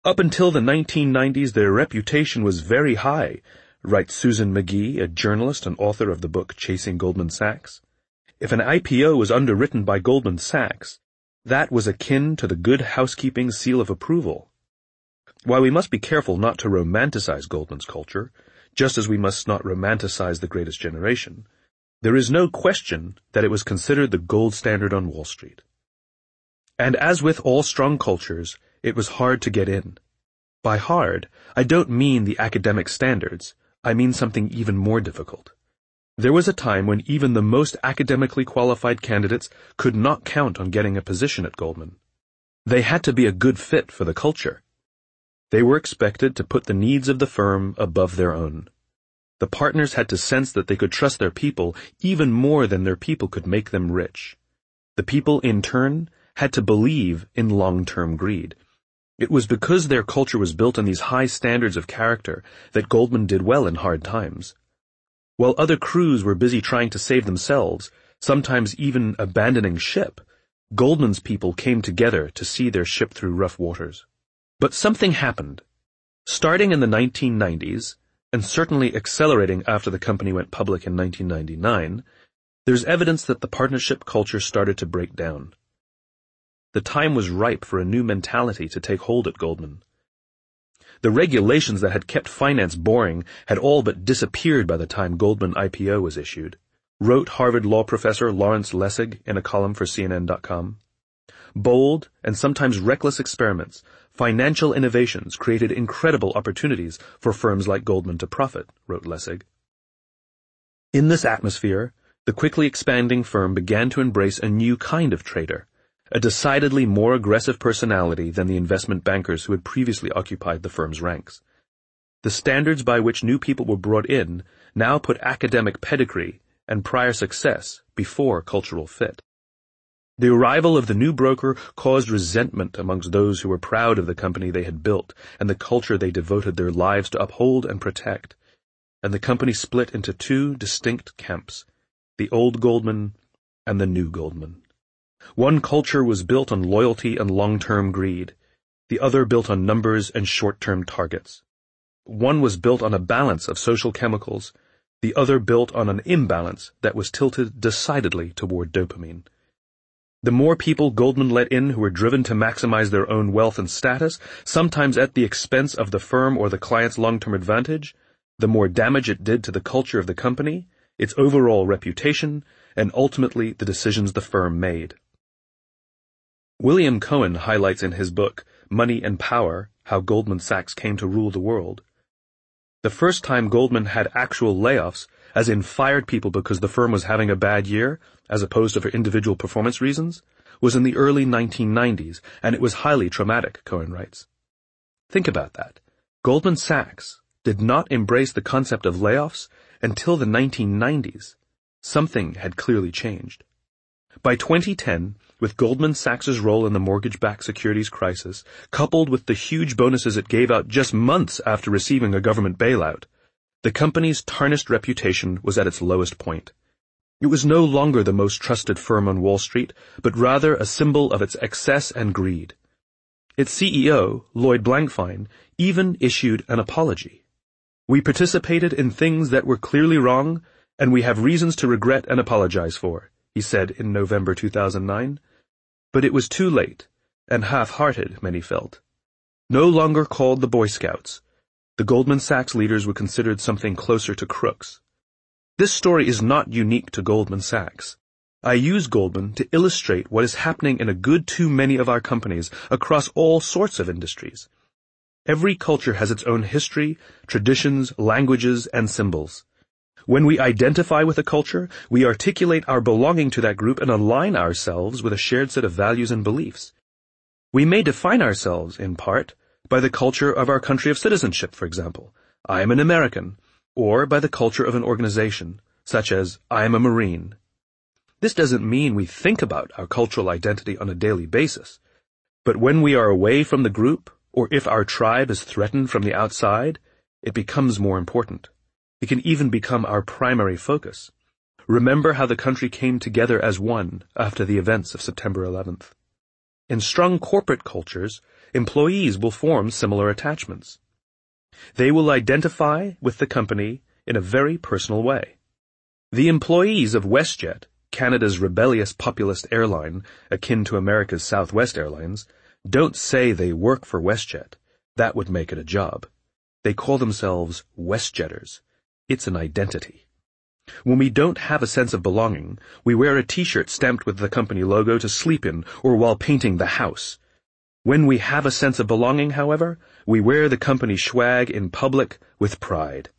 Up until the 1990s, their reputation was very high, writes Susan McGee, a journalist and author of the book Chasing Goldman Sachs. If an IPO was underwritten by Goldman Sachs, that was akin to the Good Housekeeping seal of approval. While we must be careful not to romanticize Goldman's culture, just as we must not romanticize the Greatest Generation, there is no question that it was considered the gold standard on Wall Street. And as with all strong cultures, it was hard to get in. By hard, I don't mean the academic standards, I mean something even more difficult. There was a time when even the most academically qualified candidates could not count on getting a position at Goldman. They had to be a good fit for the culture. They were expected to put the needs of the firm above their own. The partners had to sense that they could trust their people even more than their people could make them rich. The people, in turn, had to believe in long-term greed. It was because their culture was built on these high standards of character that Goldman did well in hard times. While other crews were busy trying to save themselves, sometimes even abandoning ship, Goldman's people came together to see their ship through rough waters. But something happened. Starting in the 1990s, and certainly accelerating after the company went public in 1999, there's evidence that the partnership culture started to break down. The time was ripe for a new mentality to take hold at Goldman. The regulations that had kept finance boring had all but disappeared by the time Goldman IPO was issued, wrote Harvard law professor Lawrence Lessig in a column for CNN.com. Bold and sometimes reckless experiments, financial innovations created incredible opportunities for firms like Goldman to profit, wrote Lessig. In this atmosphere, the quickly expanding firm began to embrace a new kind of trader, a decidedly more aggressive personality than the investment bankers who had previously occupied the firm's ranks. The standards by which new people were brought in now put academic pedigree and prior success before cultural fit. The arrival of the new broker caused resentment amongst those who were proud of the company they had built and the culture they devoted their lives to uphold and protect, and the company split into two distinct camps, the old Goldman and the new Goldman. One culture was built on loyalty and long-term greed, the other built on numbers and short-term targets. One was built on a balance of social chemicals, the other built on an imbalance that was tilted decidedly toward dopamine. The more people Goldman let in who were driven to maximize their own wealth and status, sometimes at the expense of the firm or the client's long-term advantage, the more damage it did to the culture of the company, its overall reputation, and ultimately the decisions the firm made. William Cohen highlights in his book, Money and Power, How Goldman Sachs Came to Rule the World. The first time Goldman had actual layoffs, as in fired people because the firm was having a bad year, as opposed to for individual performance reasons, was in the early 1990s, and it was highly traumatic, Cohen writes. Think about that. Goldman Sachs did not embrace the concept of layoffs until the 1990s. Something had clearly changed. By 2010, with Goldman Sachs's role in the mortgage-backed securities crisis, coupled with the huge bonuses it gave out just months after receiving a government bailout, the company's tarnished reputation was at its lowest point. It was no longer the most trusted firm on Wall Street, but rather a symbol of its excess and greed. Its CEO, Lloyd Blankfein, even issued an apology. "We participated in things that were clearly wrong, and we have reasons to regret and apologize for," he said in November 2009. But it was too late, and half-hearted, many felt. No longer called the Boy Scouts, the Goldman Sachs leaders were considered something closer to crooks. This story is not unique to Goldman Sachs. I use Goldman to illustrate what is happening in a good too many of our companies across all sorts of industries. Every culture has its own history, traditions, languages, and symbols. When we identify with a culture, we articulate our belonging to that group and align ourselves with a shared set of values and beliefs. We may define ourselves, in part, by the culture of our country of citizenship, for example, I am an American, or by the culture of an organization, such as I am a Marine. This doesn't mean we think about our cultural identity on a daily basis, but when we are away from the group, or if our tribe is threatened from the outside, it becomes more important. It can even become our primary focus. Remember how the country came together as one after the events of September 11th. In strong corporate cultures, employees will form similar attachments. They will identify with the company in a very personal way. The employees of WestJet, Canada's rebellious populist airline akin to America's Southwest Airlines, don't say they work for WestJet. That would make it a job. They call themselves WestJetters. It's an identity. When we don't have a sense of belonging, we wear a t-shirt stamped with the company logo to sleep in or while painting the house. When we have a sense of belonging, however, we wear the company swag in public with pride.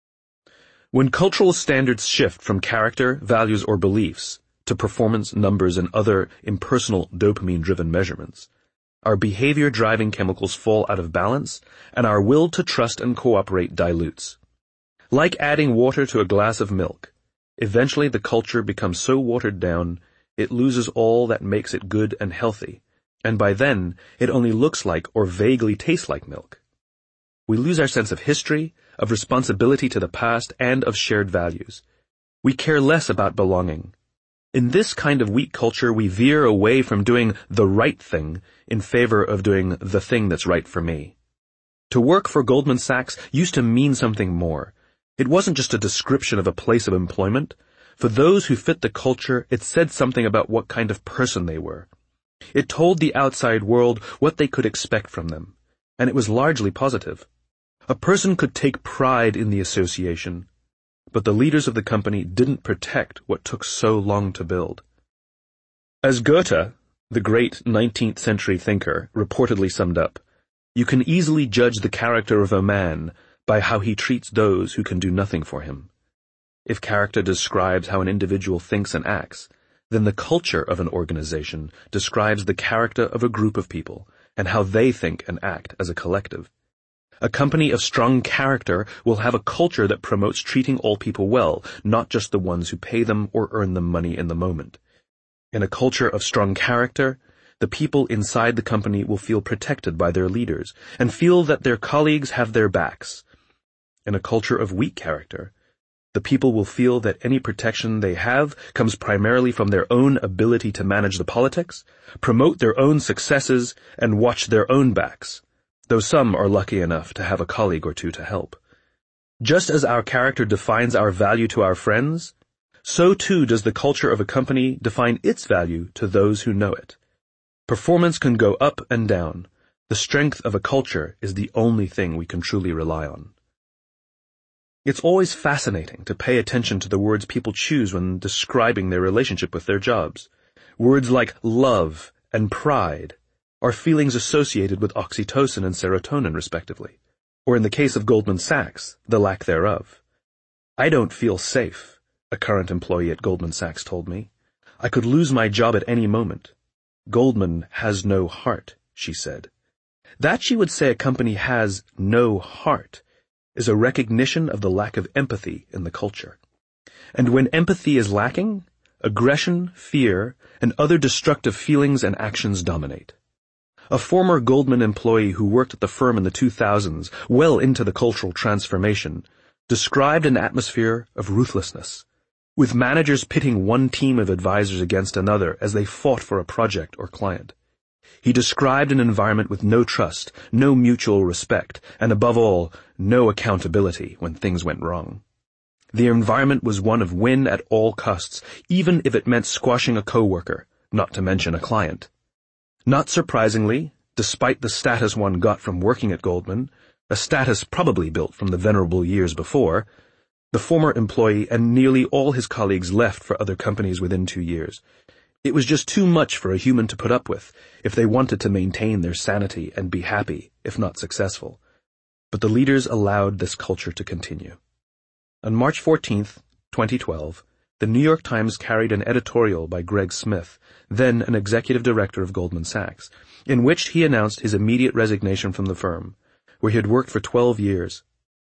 When cultural standards shift from character, values, or beliefs to performance, numbers, and other impersonal dopamine-driven measurements, our behavior-driving chemicals fall out of balance, and our will to trust and cooperate dilutes. Like adding water to a glass of milk, eventually the culture becomes so watered down, it loses all that makes it good and healthy, and by then, it only looks like or vaguely tastes like milk. We lose our sense of history, of responsibility to the past, and of shared values. We care less about belonging. In this kind of weak culture, we veer away from doing the right thing in favor of doing the thing that's right for me. To work for Goldman Sachs used to mean something more. It wasn't just a description of a place of employment. For those who fit the culture, it said something about what kind of person they were. It told the outside world what they could expect from them, and it was largely positive. A person could take pride in the association, but the leaders of the company didn't protect what took so long to build. As Goethe, the great 19th century thinker, reportedly summed up, you can easily judge the character of a man by how he treats those who can do nothing for him. If character describes how an individual thinks and acts, then the culture of an organization describes the character of a group of people and how they think and act as a collective. A company of strong character will have a culture that promotes treating all people well, not just the ones who pay them or earn them money in the moment. In a culture of strong character, the people inside the company will feel protected by their leaders and feel that their colleagues have their backs. In a culture of weak character, the people will feel that any protection they have comes primarily from their own ability to manage the politics, promote their own successes, and watch their own backs, though some are lucky enough to have a colleague or two to help. Just as our character defines our value to our friends, so too does the culture of a company define its value to those who know it. Performance can go up and down. The strength of a culture is the only thing we can truly rely on. It's always fascinating to pay attention to the words people choose when describing their relationship with their jobs. Words like love and pride are feelings associated with oxytocin and serotonin, respectively, or in the case of Goldman Sachs, the lack thereof. I don't feel safe, a current employee at Goldman Sachs told me. I could lose my job at any moment. Goldman has no heart, she said. That she would say a company has no heart is a recognition of the lack of empathy in the culture. And when empathy is lacking, aggression, fear, and other destructive feelings and actions dominate. A former Goldman employee who worked at the firm in the 2000s, well into the cultural transformation, described an atmosphere of ruthlessness, with managers pitting one team of advisors against another as they fought for a project or client. He described an environment with no trust, no mutual respect, and above all, no accountability when things went wrong. The environment was one of win at all costs, even if it meant squashing a coworker, not to mention a client. Not surprisingly, despite the status one got from working at Goldman, a status probably built from the venerable years before, the former employee and nearly all his colleagues left for other companies within 2 years. It was just too much for a human to put up with if they wanted to maintain their sanity and be happy, if not successful. But the leaders allowed this culture to continue. On March 14, 2012, the New York Times carried an editorial by Greg Smith, then an executive director of Goldman Sachs, in which he announced his immediate resignation from the firm, where he had worked for 12 years.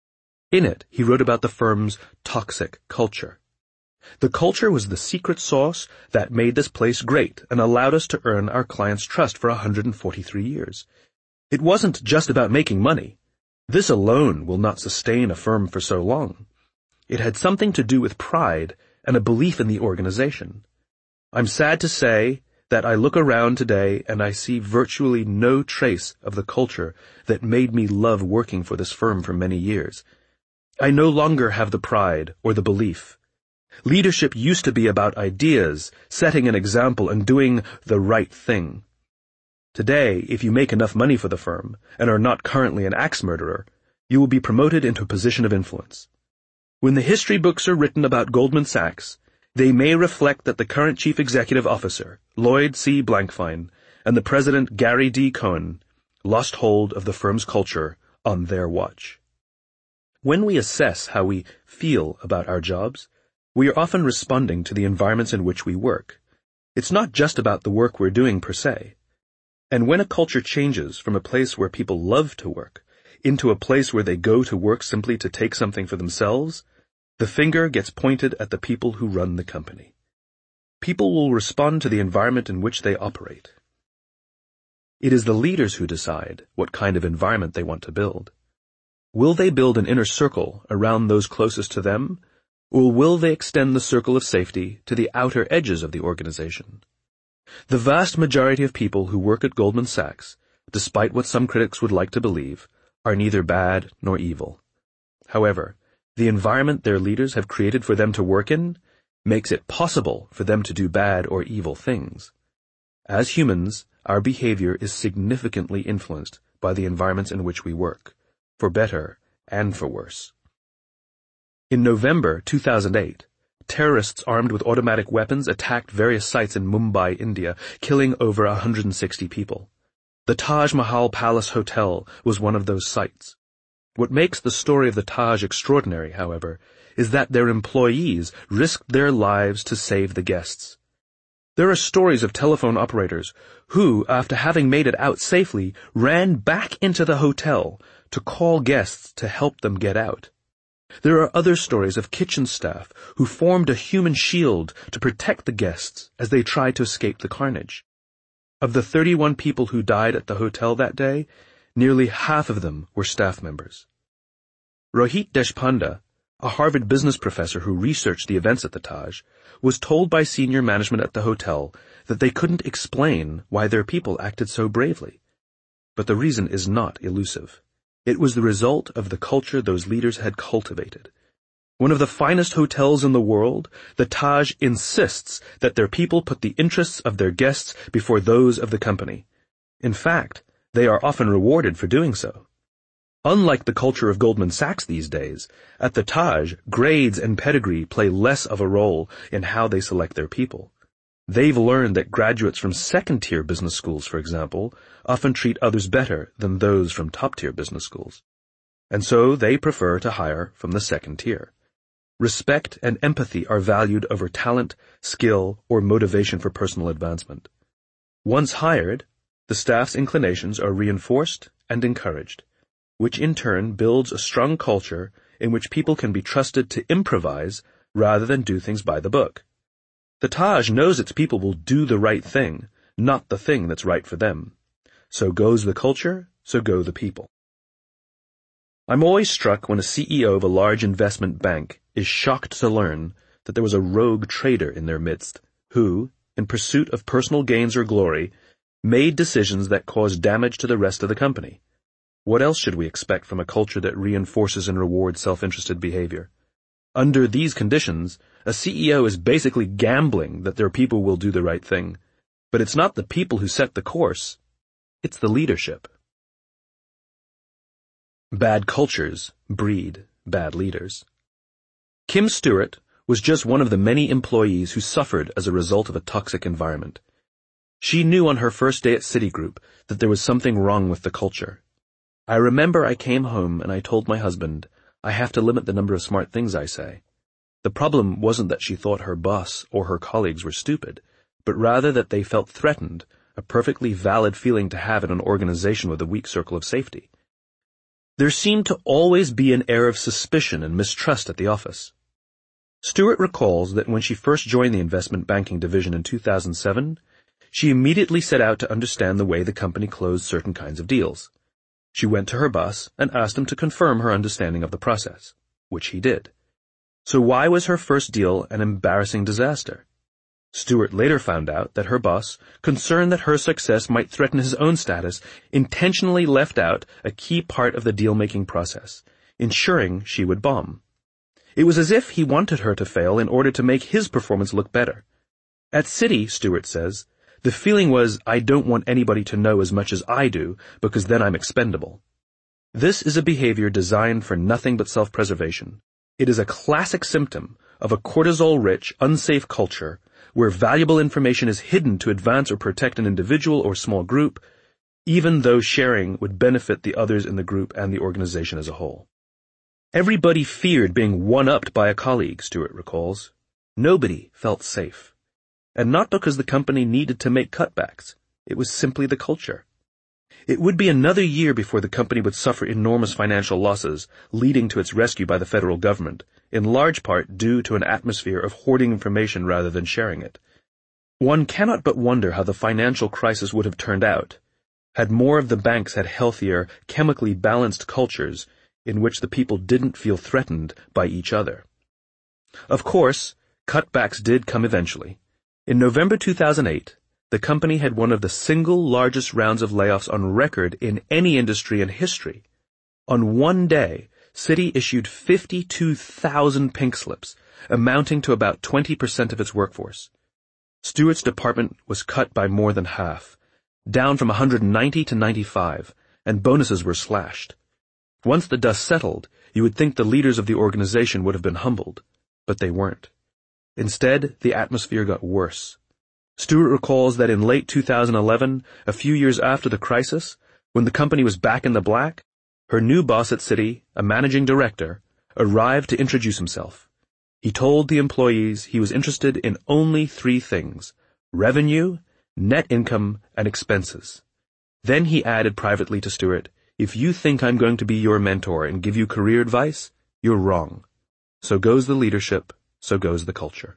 In it, he wrote about the firm's toxic culture. The culture was the secret sauce that made this place great and allowed us to earn our clients' trust for 143 years. It wasn't just about making money. This alone will not sustain a firm for so long. It had something to do with pride and a belief in the organization. I'm sad to say that I look around today and I see virtually no trace of the culture that made me love working for this firm for many years. I no longer have the pride or the belief. Leadership used to be about ideas, setting an example, and doing the right thing. Today, if you make enough money for the firm and are not currently an axe murderer, you will be promoted into a position of influence. When the history books are written about Goldman Sachs, they may reflect that the current chief executive officer, Lloyd C. Blankfein, and the president, Gary D. Cohen, lost hold of the firm's culture on their watch. When we assess how we feel about our jobs, we are often responding to the environments in which we work. It's not just about the work we're doing per se. And when a culture changes from a place where people love to work into a place where they go to work simply to take something for themselves, the finger gets pointed at the people who run the company. People will respond to the environment in which they operate. It is the leaders who decide what kind of environment they want to build. Will they build an inner circle around those closest to them, or will they extend the circle of safety to the outer edges of the organization? The vast majority of people who work at Goldman Sachs, despite what some critics would like to believe, are neither bad nor evil. However, the environment their leaders have created for them to work in makes it possible for them to do bad or evil things. As humans, our behavior is significantly influenced by the environments in which we work, for better and for worse. In November 2008, terrorists armed with automatic weapons attacked various sites in Mumbai, India, killing over 160 people. The Taj Mahal Palace Hotel was one of those sites. What makes the story of the Taj extraordinary, however, is that their employees risked their lives to save the guests. There are stories of telephone operators who, after having made it out safely, ran back into the hotel to call guests to help them get out. There are other stories of kitchen staff who formed a human shield to protect the guests as they tried to escape the carnage. Of the 31 people who died at the hotel that day, nearly half of them were staff members. Rohit Deshpande, a Harvard business professor who researched the events at the Taj, was told by senior management at the hotel that they couldn't explain why their people acted so bravely. But the reason is not elusive. It was the result of the culture those leaders had cultivated. One of the finest hotels in the world, the Taj insists that their people put the interests of their guests before those of the company. In fact, they are often rewarded for doing so. Unlike the culture of Goldman Sachs these days, at the Taj, grades and pedigree play less of a role in how they select their people. They've learned that graduates from second-tier business schools, for example, often treat others better than those from top-tier business schools. And so they prefer to hire from the second tier. Respect and empathy are valued over talent, skill, or motivation for personal advancement. Once hired, the staff's inclinations are reinforced and encouraged, which in turn builds a strong culture in which people can be trusted to improvise rather than do things by the book. The Taj knows its people will do the right thing, not the thing that's right for them. So goes the culture, so go the people. I'm always struck when a CEO of a large investment bank is shocked to learn that there was a rogue trader in their midst who, in pursuit of personal gains or glory, made decisions that caused damage to the rest of the company. What else should we expect from a culture that reinforces and rewards self-interested behavior? Under these conditions, a CEO is basically gambling that their people will do the right thing. But it's not the people who set the course, it's the leadership. Bad cultures breed bad leaders. Kim Stewart was just one of the many employees who suffered as a result of a toxic environment. She knew on her first day at Citigroup that there was something wrong with the culture. I remember I came home and I told my husband, I have to limit the number of smart things I say. The problem wasn't that she thought her boss or her colleagues were stupid, but rather that they felt threatened, a perfectly valid feeling to have in an organization with a weak circle of safety. There seemed to always be an air of suspicion and mistrust at the office. Stewart recalls that when she first joined the investment banking division in 2007, she immediately set out to understand the way the company closed certain kinds of deals. She went to her boss and asked him to confirm her understanding of the process, which he did. So why was her first deal an embarrassing disaster? Stewart later found out that her boss, concerned that her success might threaten his own status, intentionally left out a key part of the deal-making process, ensuring she would bomb. It was as if he wanted her to fail in order to make his performance look better. At Citi, Stewart says, the feeling was, I don't want anybody to know as much as I do, because then I'm expendable. This is a behavior designed for nothing but self-preservation. It is a classic symptom of a cortisol-rich, unsafe culture where valuable information is hidden to advance or protect an individual or small group, even though sharing would benefit the others in the group and the organization as a whole. Everybody feared being one-upped by a colleague, Stewart recalls. Nobody felt safe. And not because the company needed to make cutbacks. It was simply the culture. It would be another year before the company would suffer enormous financial losses, leading to its rescue by the federal government, in large part due to an atmosphere of hoarding information rather than sharing it. One cannot but wonder how the financial crisis would have turned out, had more of the banks had healthier, chemically balanced cultures in which the people didn't feel threatened by each other. Of course, cutbacks did come eventually. In November 2008, the company had one of the single largest rounds of layoffs on record in any industry in history. On one day, Citi issued 52,000 pink slips, amounting to about 20% of its workforce. Stewart's department was cut by more than half, down from 190 to 95, and bonuses were slashed. Once the dust settled, you would think the leaders of the organization would have been humbled, but they weren't. Instead, the atmosphere got worse. Stewart recalls that in late 2011, a few years after the crisis, when the company was back in the black, her new boss at Citi, a managing director, arrived to introduce himself. He told the employees he was interested in only 3 things: revenue, net income, and expenses. Then he added privately to Stewart, "If you think I'm going to be your mentor and give you career advice, you're wrong. So goes the leadership, so goes the culture."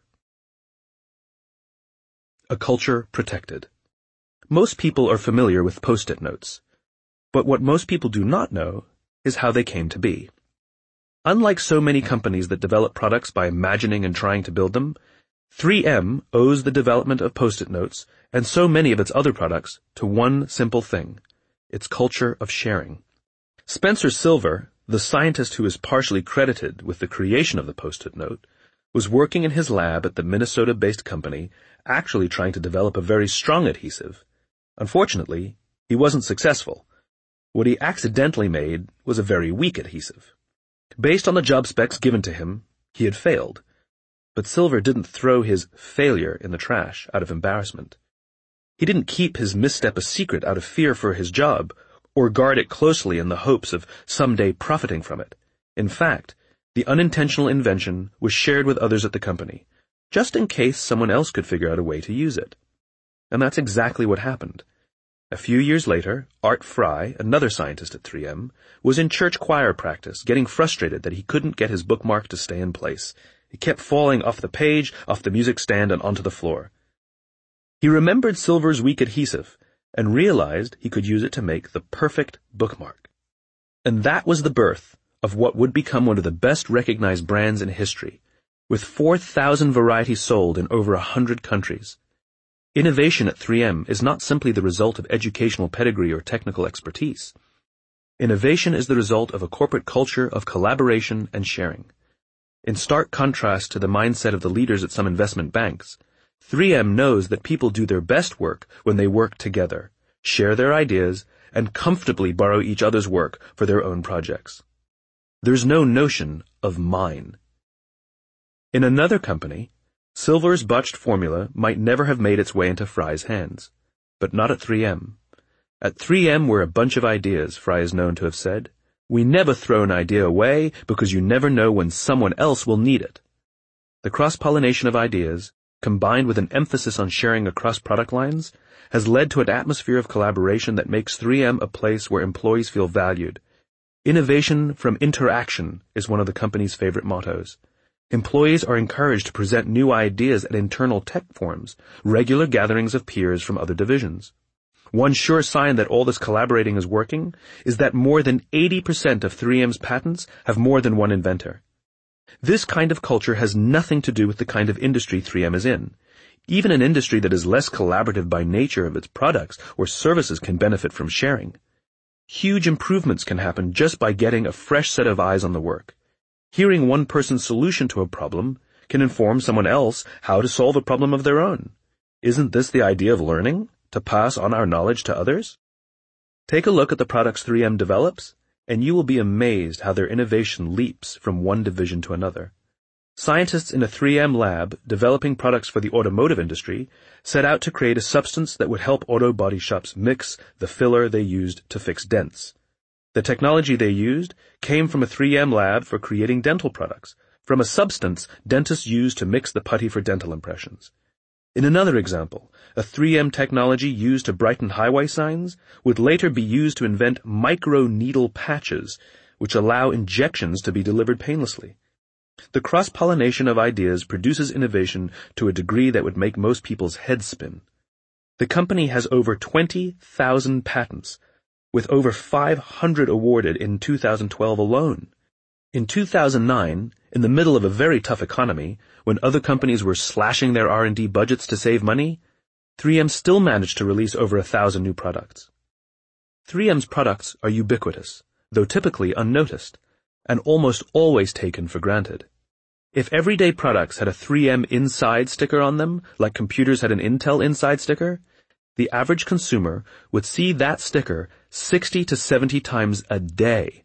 A culture protected. Most people are familiar with Post-it notes, but what most people do not know is how they came to be. Unlike so many companies that develop products by imagining and trying to build them, 3M owes the development of Post-it notes and so many of its other products to one simple thing: its culture of sharing. Spencer Silver, the scientist who is partially credited with the creation of the Post-it note, was working in his lab at the Minnesota-based company, actually trying to develop a very strong adhesive. Unfortunately, he wasn't successful. What he accidentally made was a very weak adhesive. Based on the job specs given to him, he had failed. But Silver didn't throw his failure in the trash out of embarrassment. He didn't keep his misstep a secret out of fear for his job, or guard it closely in the hopes of someday profiting from it. In fact, the unintentional invention was shared with others at the company, just in case someone else could figure out a way to use it. And that's exactly what happened. A few years later, Art Fry, another scientist at 3M, was in church choir practice, getting frustrated that he couldn't get his bookmark to stay in place. It kept falling off the page, off the music stand, and onto the floor. He remembered Silver's weak adhesive and realized he could use it to make the perfect bookmark. And that was the birth of what would become one of the best recognized brands in history, with 4,000 varieties sold in over 100 countries. Innovation at 3M is not simply the result of educational pedigree or technical expertise. Innovation is the result of a corporate culture of collaboration and sharing. In stark contrast to the mindset of the leaders at some investment banks, 3M knows that people do their best work when they work together, share their ideas, and comfortably borrow each other's work for their own projects. There's no notion of mine. In another company, Silver's botched formula might never have made its way into Fry's hands, but not at 3M. At 3M we're a bunch of ideas, Fry is known to have said. We never throw an idea away because you never know when someone else will need it. The cross-pollination of ideas, combined with an emphasis on sharing across product lines, has led to an atmosphere of collaboration that makes 3M a place where employees feel valued. Innovation from interaction is one of the company's favorite mottos. Employees are encouraged to present new ideas at internal tech forums, regular gatherings of peers from other divisions. One sure sign that all this collaborating is working is that more than 80% of 3M's patents have more than one inventor. This kind of culture has nothing to do with the kind of industry 3M is in. Even an industry that is less collaborative by nature of its products or services can benefit from sharing. Huge improvements can happen just by getting a fresh set of eyes on the work. Hearing one person's solution to a problem can inform someone else how to solve a problem of their own. Isn't this the idea of learning? To pass on our knowledge to others? Take a look at the products 3M develops, and you will be amazed how their innovation leaps from one division to another. Scientists in a 3M lab developing products for the automotive industry set out to create a substance that would help auto body shops mix the filler they used to fix dents. The technology they used came from a 3M lab for creating dental products, from a substance dentists use to mix the putty for dental impressions. In another example, a 3M technology used to brighten highway signs would later be used to invent micro-needle patches, which allow injections to be delivered painlessly. The cross-pollination of ideas produces innovation to a degree that would make most people's heads spin. The company has over 20,000 patents, with over 500 awarded in 2012 alone. In 2009, in the middle of a very tough economy, when other companies were slashing their R&D budgets to save money, 3M still managed to release over 1,000 new products. 3M's products are ubiquitous, though typically unnoticed, and almost always taken for granted. If everyday products had a 3M inside sticker on them, like computers had an Intel inside sticker, the average consumer would see that sticker 60 to 70 times a day.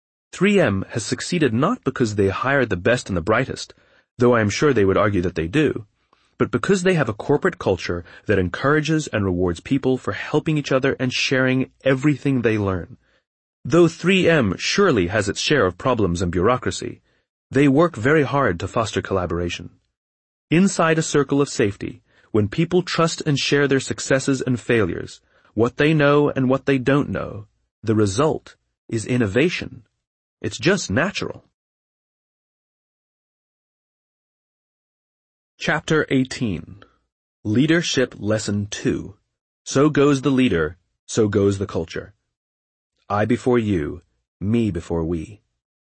3M has succeeded not because they hire the best and the brightest, though I am sure they would argue that they do, but because they have a corporate culture that encourages and rewards people for helping each other and sharing everything they learn. Though 3M surely has its share of problems and bureaucracy, they work very hard to foster collaboration. Inside a circle of safety, when people trust and share their successes and failures, what they know and what they don't know, the result is innovation. It's just natural. Chapter 18. Leadership Lesson 2. So goes the leader, so goes the culture. I before you, me before we.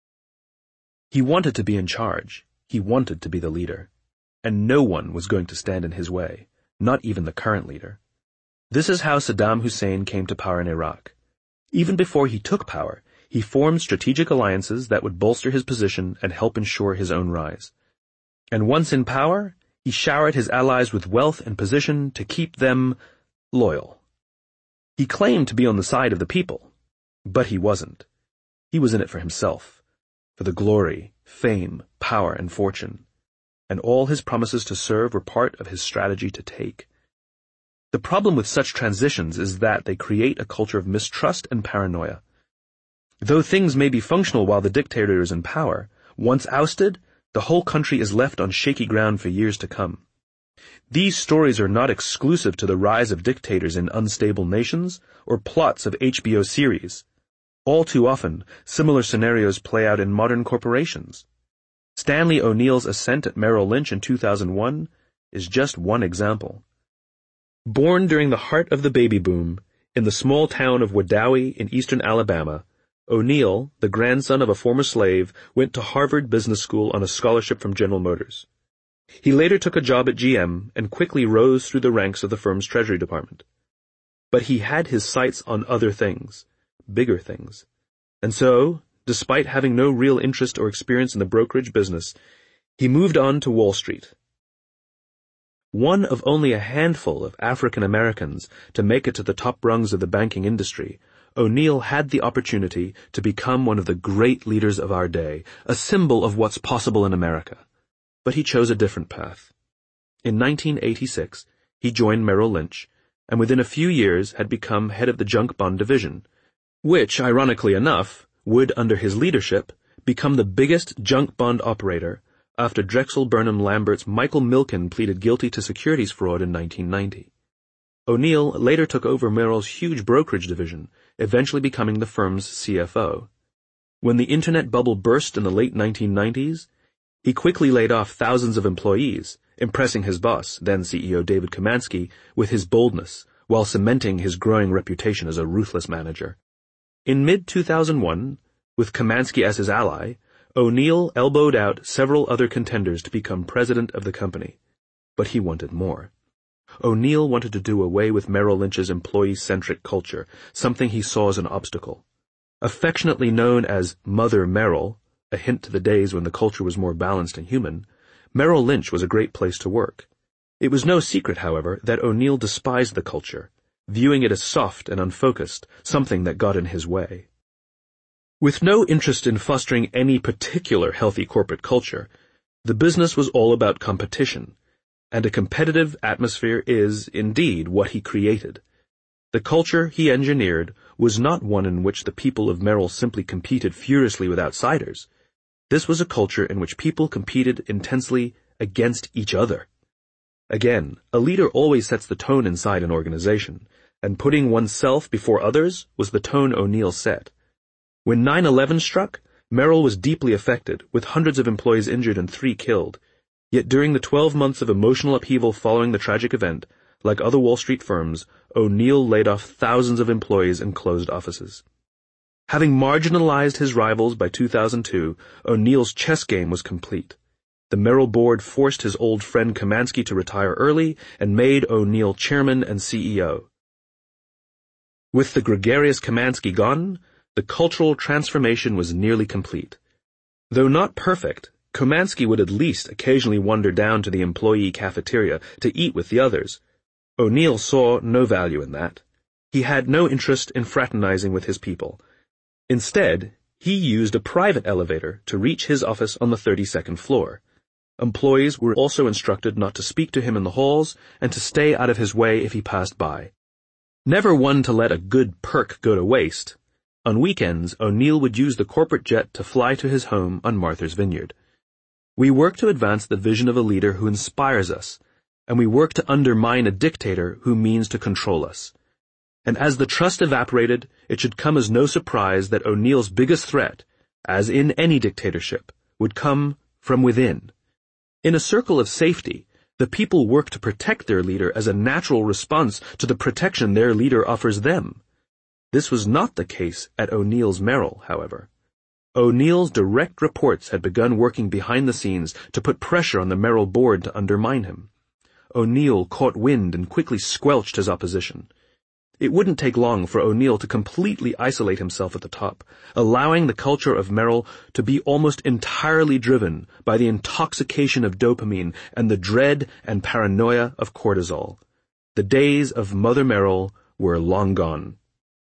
He wanted to be in charge. He wanted to be the leader. And no one was going to stand in his way, not even the current leader. This is how Saddam Hussein came to power in Iraq. Even before he took power, he formed strategic alliances that would bolster his position and help ensure his own rise. And once in power, he showered his allies with wealth and position to keep them loyal. He claimed to be on the side of the people, but he wasn't. He was in it for himself, for the glory, fame, power, and fortune. And all his promises to serve were part of his strategy to take. The problem with such transitions is that they create a culture of mistrust and paranoia. Though things may be functional while the dictator is in power, once ousted, the whole country is left on shaky ground for years to come. These stories are not exclusive to the rise of dictators in unstable nations or plots of HBO series. All too often, similar scenarios play out in modern corporations. Stanley O'Neill's ascent at Merrill Lynch in 2001 is just one example. Born during the heart of the baby boom, in the small town of Wedowee in eastern Alabama, O'Neill, the grandson of a former slave, went to Harvard Business School on a scholarship from General Motors. He later took a job at GM and quickly rose through the ranks of the firm's treasury department. But he had his sights on other things, bigger things. And so, despite having no real interest or experience in the brokerage business, he moved on to Wall Street. One of only a handful of African Americans to make it to the top rungs of the banking industry, O'Neill had the opportunity to become one of the great leaders of our day, a symbol of what's possible in America. But he chose a different path. In 1986, he joined Merrill Lynch, and within a few years had become head of the junk bond division, which, ironically enough, would, under his leadership, become the biggest junk bond operator after Drexel Burnham Lambert's Michael Milken pleaded guilty to securities fraud in 1990. O'Neill later took over Merrill's huge brokerage division, eventually becoming the firm's CFO. When the internet bubble burst in the late 1990s, he quickly laid off thousands of employees, impressing his boss, then CEO David Kamansky, with his boldness, while cementing his growing reputation as a ruthless manager. In mid-2001, with Kamansky as his ally, O'Neill elbowed out several other contenders to become president of the company. but he wanted more. O'Neill wanted to do away with Merrill Lynch's employee-centric culture, something he saw as an obstacle. Affectionately known as Mother Merrill, a hint to the days when the culture was more balanced and human, Merrill Lynch was a great place to work. It was no secret, however, that O'Neill despised the culture, viewing it as soft and unfocused, something that got in his way. With no interest in fostering any particular healthy corporate culture, the business was all about competition, and a competitive atmosphere is, indeed, what he created. The culture he engineered was not one in which the people of Merrill simply competed furiously with outsiders. This was a culture in which people competed intensely against each other. Again, a leader always sets the tone inside an organization, and putting oneself before others was the tone O'Neill set. When 9/11 struck, Merrill was deeply affected, with hundreds of employees injured and 3 killed. Yet during the 12 months of emotional upheaval following the tragic event, like other Wall Street firms, O'Neill laid off thousands of employees and closed offices. Having marginalized his rivals by 2002, O'Neill's chess game was complete. The Merrill board forced his old friend Kamansky to retire early and made O'Neill chairman and CEO. With the gregarious Kamansky gone, the cultural transformation was nearly complete. Though not perfect, Kamansky would at least occasionally wander down to the employee cafeteria to eat with the others. O'Neill saw no value in that. He had no interest in fraternizing with his people. Instead, he used a private elevator to reach his office on the 32nd floor. Employees were also instructed not to speak to him in the halls and to stay out of his way if he passed by. Never one to let a good perk go to waste, on weekends O'Neill would use the corporate jet to fly to his home on Martha's Vineyard. We work to advance the vision of a leader who inspires us, and we work to undermine a dictator who means to control us. And as the trust evaporated, it should come as no surprise that O'Neill's biggest threat, as in any dictatorship, would come from within. In a circle of safety, the people work to protect their leader as a natural response to the protection their leader offers them. This was not the case at O'Neill's Merrill, however. O'Neill's direct reports had begun working behind the scenes to put pressure on the Merrill board to undermine him. O'Neill caught wind and quickly squelched his opposition. It wouldn't take long for O'Neill to completely isolate himself at the top, allowing the culture of Merrill to be almost entirely driven by the intoxication of dopamine and the dread and paranoia of cortisol. The days of Mother Merrill were long gone.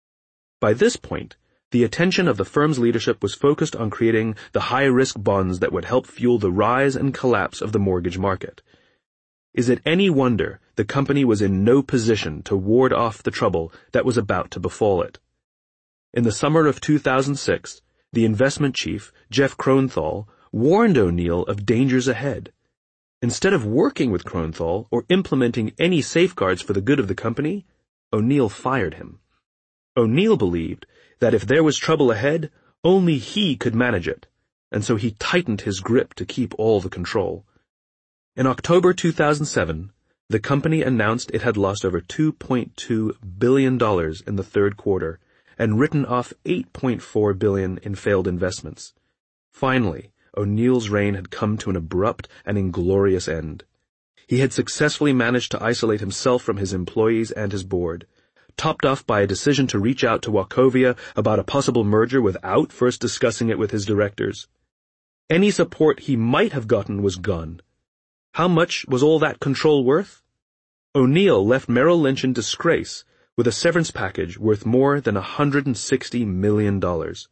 By this point, the attention of the firm's leadership was focused on creating the high-risk bonds that would help fuel the rise and collapse of the mortgage market. Is it any wonder the company was in no position to ward off the trouble that was about to befall it? In the summer of 2006, the investment chief, Jeff Kronthal, warned O'Neill of dangers ahead. Instead of working with Kronthal or implementing any safeguards for the good of the company, O'Neill fired him. O'Neill believed that if there was trouble ahead, only he could manage it, and so he tightened his grip to keep all the control. In October 2007, the company announced it had lost over $2.2 billion in the third quarter and written off $8.4 billion in failed investments. Finally, O'Neill's reign had come to an abrupt and inglorious end. He had successfully managed to isolate himself from his employees and his board, topped off by a decision to reach out to Wachovia about a possible merger without first discussing it with his directors. Any support he might have gotten was gone. How much was all that control worth? O'Neill left Merrill Lynch in disgrace with a severance package worth more than $160 million.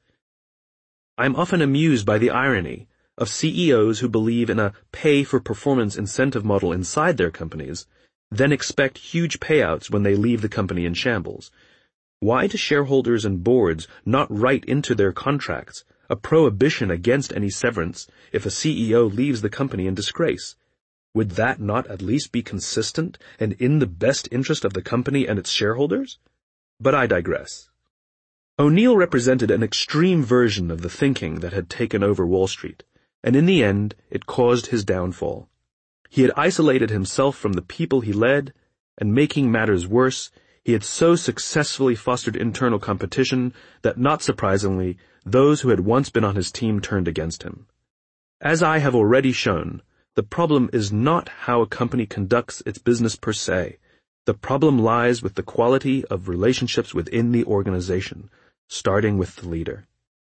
I'm often amused by the irony of CEOs who believe in a pay-for-performance incentive model inside their companies, then expect huge payouts when they leave the company in shambles. Why do shareholders and boards not write into their contracts a prohibition against any severance if a CEO leaves the company in disgrace? Would that not at least be consistent and in the best interest of the company and its shareholders? But I digress. O'Neill represented an extreme version of the thinking that had taken over Wall Street, and in the end it caused his downfall. He had isolated himself from the people he led, and making matters worse, he had so successfully fostered internal competition that, not surprisingly, those who had once been on his team turned against him. As I have already shown, The problem is not how a company conducts its business per se. The problem lies with the quality of relationships within the organization, starting with the leader.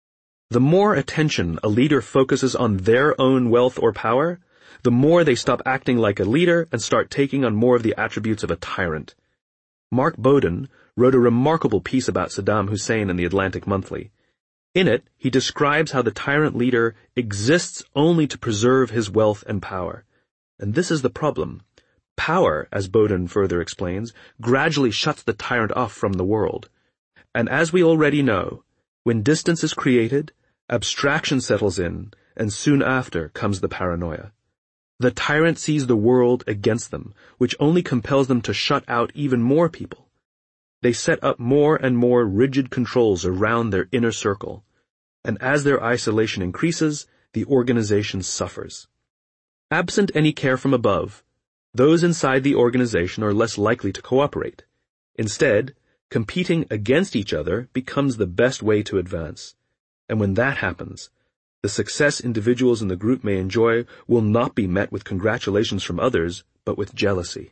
The more attention a leader focuses on their own wealth or power, the more they stop acting like a leader and start taking on more of the attributes of a tyrant. Mark Bowden wrote a remarkable piece about Saddam Hussein in the Atlantic Monthly. In it, he describes how the tyrant leader exists only to preserve his wealth and power. And this is the problem. Power, as Bowden further explains, gradually shuts the tyrant off from the world. And as we already know, when distance is created, abstraction settles in, and soon after comes the paranoia. The tyrant sees the world against them, which only compels them to shut out even more people. They set up more and more rigid controls around their inner circle, and as their isolation increases, the organization suffers. Absent any care from above, those inside the organization are less likely to cooperate. Instead, competing against each other becomes the best way to advance. And when that happens, the success individuals in the group may enjoy will not be met with congratulations from others, but with jealousy.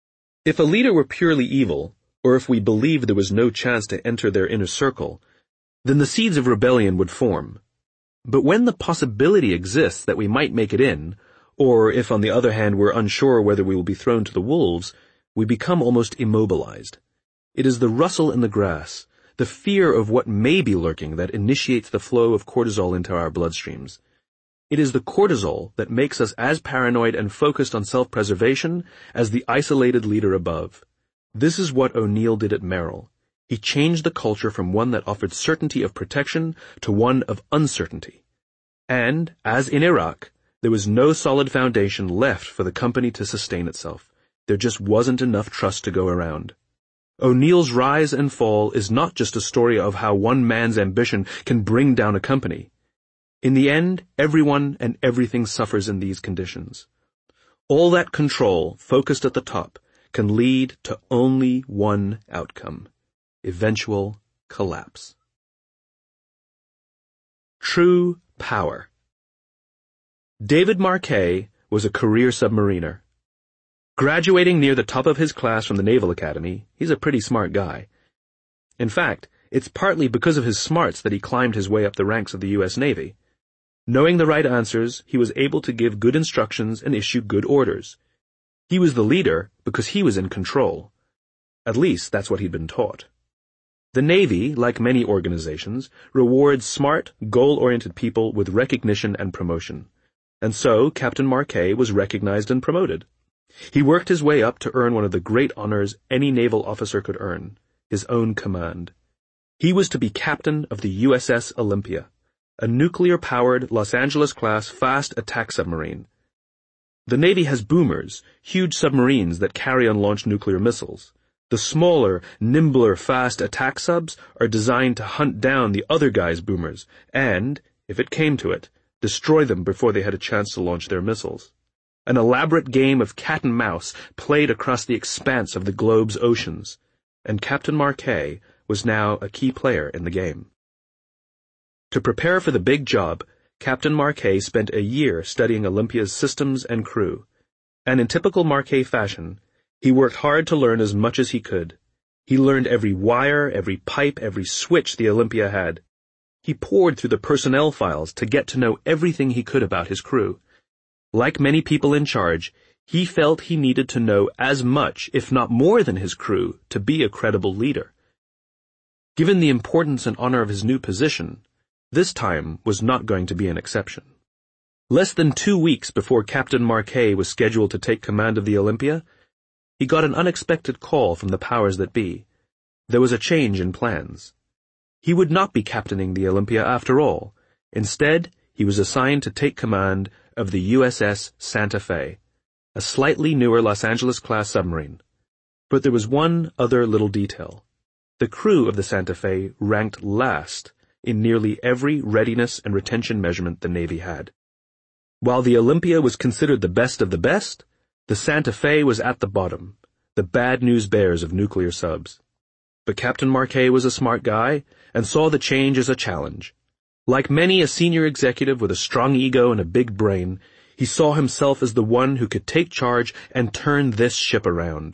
If a leader were purely evil, or if we believed there was no chance to enter their inner circle, then the seeds of rebellion would form. But when the possibility exists that we might make it in, or if on the other hand we're unsure whether we will be thrown to the wolves, we become almost immobilized. It is the rustle in the grass, the fear of what may be lurking that initiates the flow of cortisol into our bloodstreams. It is the cortisol that makes us as paranoid and focused on self-preservation as the isolated leader above. This is what O'Neill did at Merrill. He changed the culture from one that offered certainty of protection to one of uncertainty. And, as in Iraq, there was no solid foundation left for the company to sustain itself. There just wasn't enough trust to go around. O'Neill's rise and fall is not just a story of how one man's ambition can bring down a company. In the end, everyone and everything suffers in these conditions. All that control, focused at the top, can lead to only one outcome: eventual collapse. True power. David Marquet was a career submariner. Graduating near the top of his class from the Naval Academy, he's a pretty smart guy. In fact, it's partly because of his smarts that he climbed his way up the ranks of the U.S. Navy. Knowing the right answers, he was able to give good instructions and issue good orders. He was the leader because he was in control. At least, that's what he'd been taught. The Navy, like many organizations, rewards smart, goal-oriented people with recognition and promotion. And so, Captain Marquet was recognized and promoted. He worked his way up to earn one of the great honors any naval officer could earn, his own command. He was to be captain of the USS Olympia, a nuclear-powered Los Angeles-class fast attack submarine. The Navy has boomers, huge submarines that carry unlaunched nuclear missiles. The smaller, nimbler fast attack subs are designed to hunt down the other guy's boomers and, if it came to it, destroy them before they had a chance to launch their missiles. An elaborate game of cat and mouse played across the expanse of the globe's oceans, and Captain Marquet was now a key player in the game. To prepare for the big job, Captain Marquet spent a year studying Olympia's systems and crew, and in typical Marquet fashion, he worked hard to learn as much as he could. He learned every wire, every pipe, every switch the Olympia had. He pored through the personnel files to get to know everything he could about his crew. Like many people in charge, he felt he needed to know as much, if not more than his crew, to be a credible leader. Given the importance and honor of his new position, this time was not going to be an exception. Less than 2 weeks before Captain Marquet was scheduled to take command of the Olympia, he got an unexpected call from the powers that be. There was a change in plans. He would not be captaining the Olympia after all. Instead, he was assigned to take command of the USS Santa Fe, a slightly newer Los Angeles-class submarine. But there was one other little detail. The crew of the Santa Fe ranked last in nearly every readiness and retention measurement the Navy had. While the Olympia was considered the best of the best, the Santa Fe was at the bottom, the bad news bears of nuclear subs. But Captain Marquet was a smart guy and saw the change as a challenge. Like many a senior executive with a strong ego and a big brain, He saw himself as the one who could take charge and turn this ship around.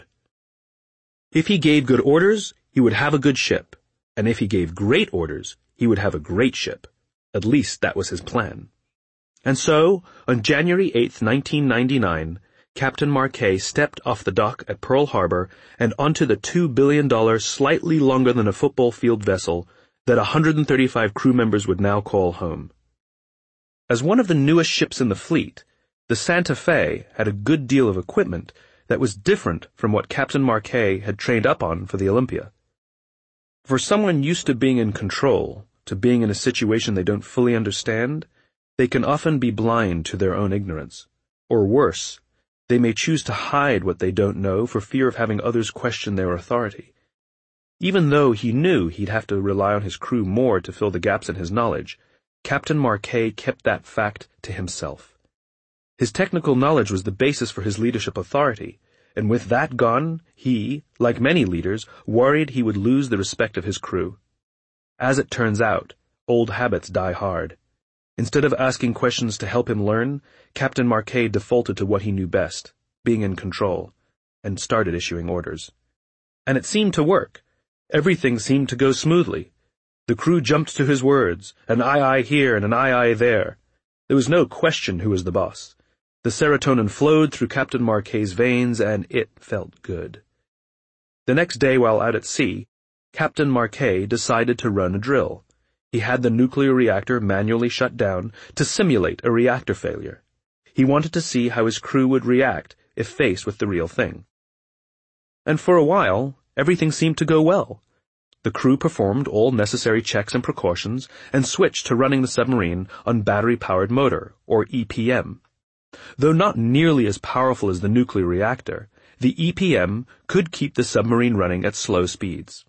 If he gave good orders, he would have a good ship, and if he gave great orders, he would have a great ship. At least that was his plan. And so, on January 8th, 1999, Captain Marquet stepped off the dock at Pearl Harbor and onto the $2 billion, slightly longer than a football field vessel that 135 crew members would now call home. As one of the newest ships in the fleet, the Santa Fe had a good deal of equipment that was different from what Captain Marquet had trained up on for the Olympia. For someone used to being in control, to being in a situation they don't fully understand, they can often be blind to their own ignorance. Or worse, they may choose to hide what they don't know for fear of having others question their authority. Even though he knew he'd have to rely on his crew more to fill the gaps in his knowledge, Captain Marquet kept that fact to himself. His technical knowledge was the basis for his leadership authority, and with that gone, he, like many leaders, worried he would lose the respect of his crew. As it turns out, old habits die hard. Instead of asking questions to help him learn, Captain Marquet defaulted to what he knew best, being in control, and started issuing orders. And it seemed to work. Everything seemed to go smoothly. The crew jumped to his words, an aye-aye here and an aye-aye there. There was no question who was the boss. The serotonin flowed through Captain Marquet's veins, and it felt good. The next day, while out at sea, Captain Marquet decided to run a drill. He had the nuclear reactor manually shut down to simulate a reactor failure. He wanted to see how his crew would react if faced with the real thing. And for a while, everything seemed to go well. The crew performed all necessary checks and precautions and switched to running the submarine on battery-powered motor, or EPM. Though not nearly as powerful as the nuclear reactor, the EPM could keep the submarine running at slow speeds.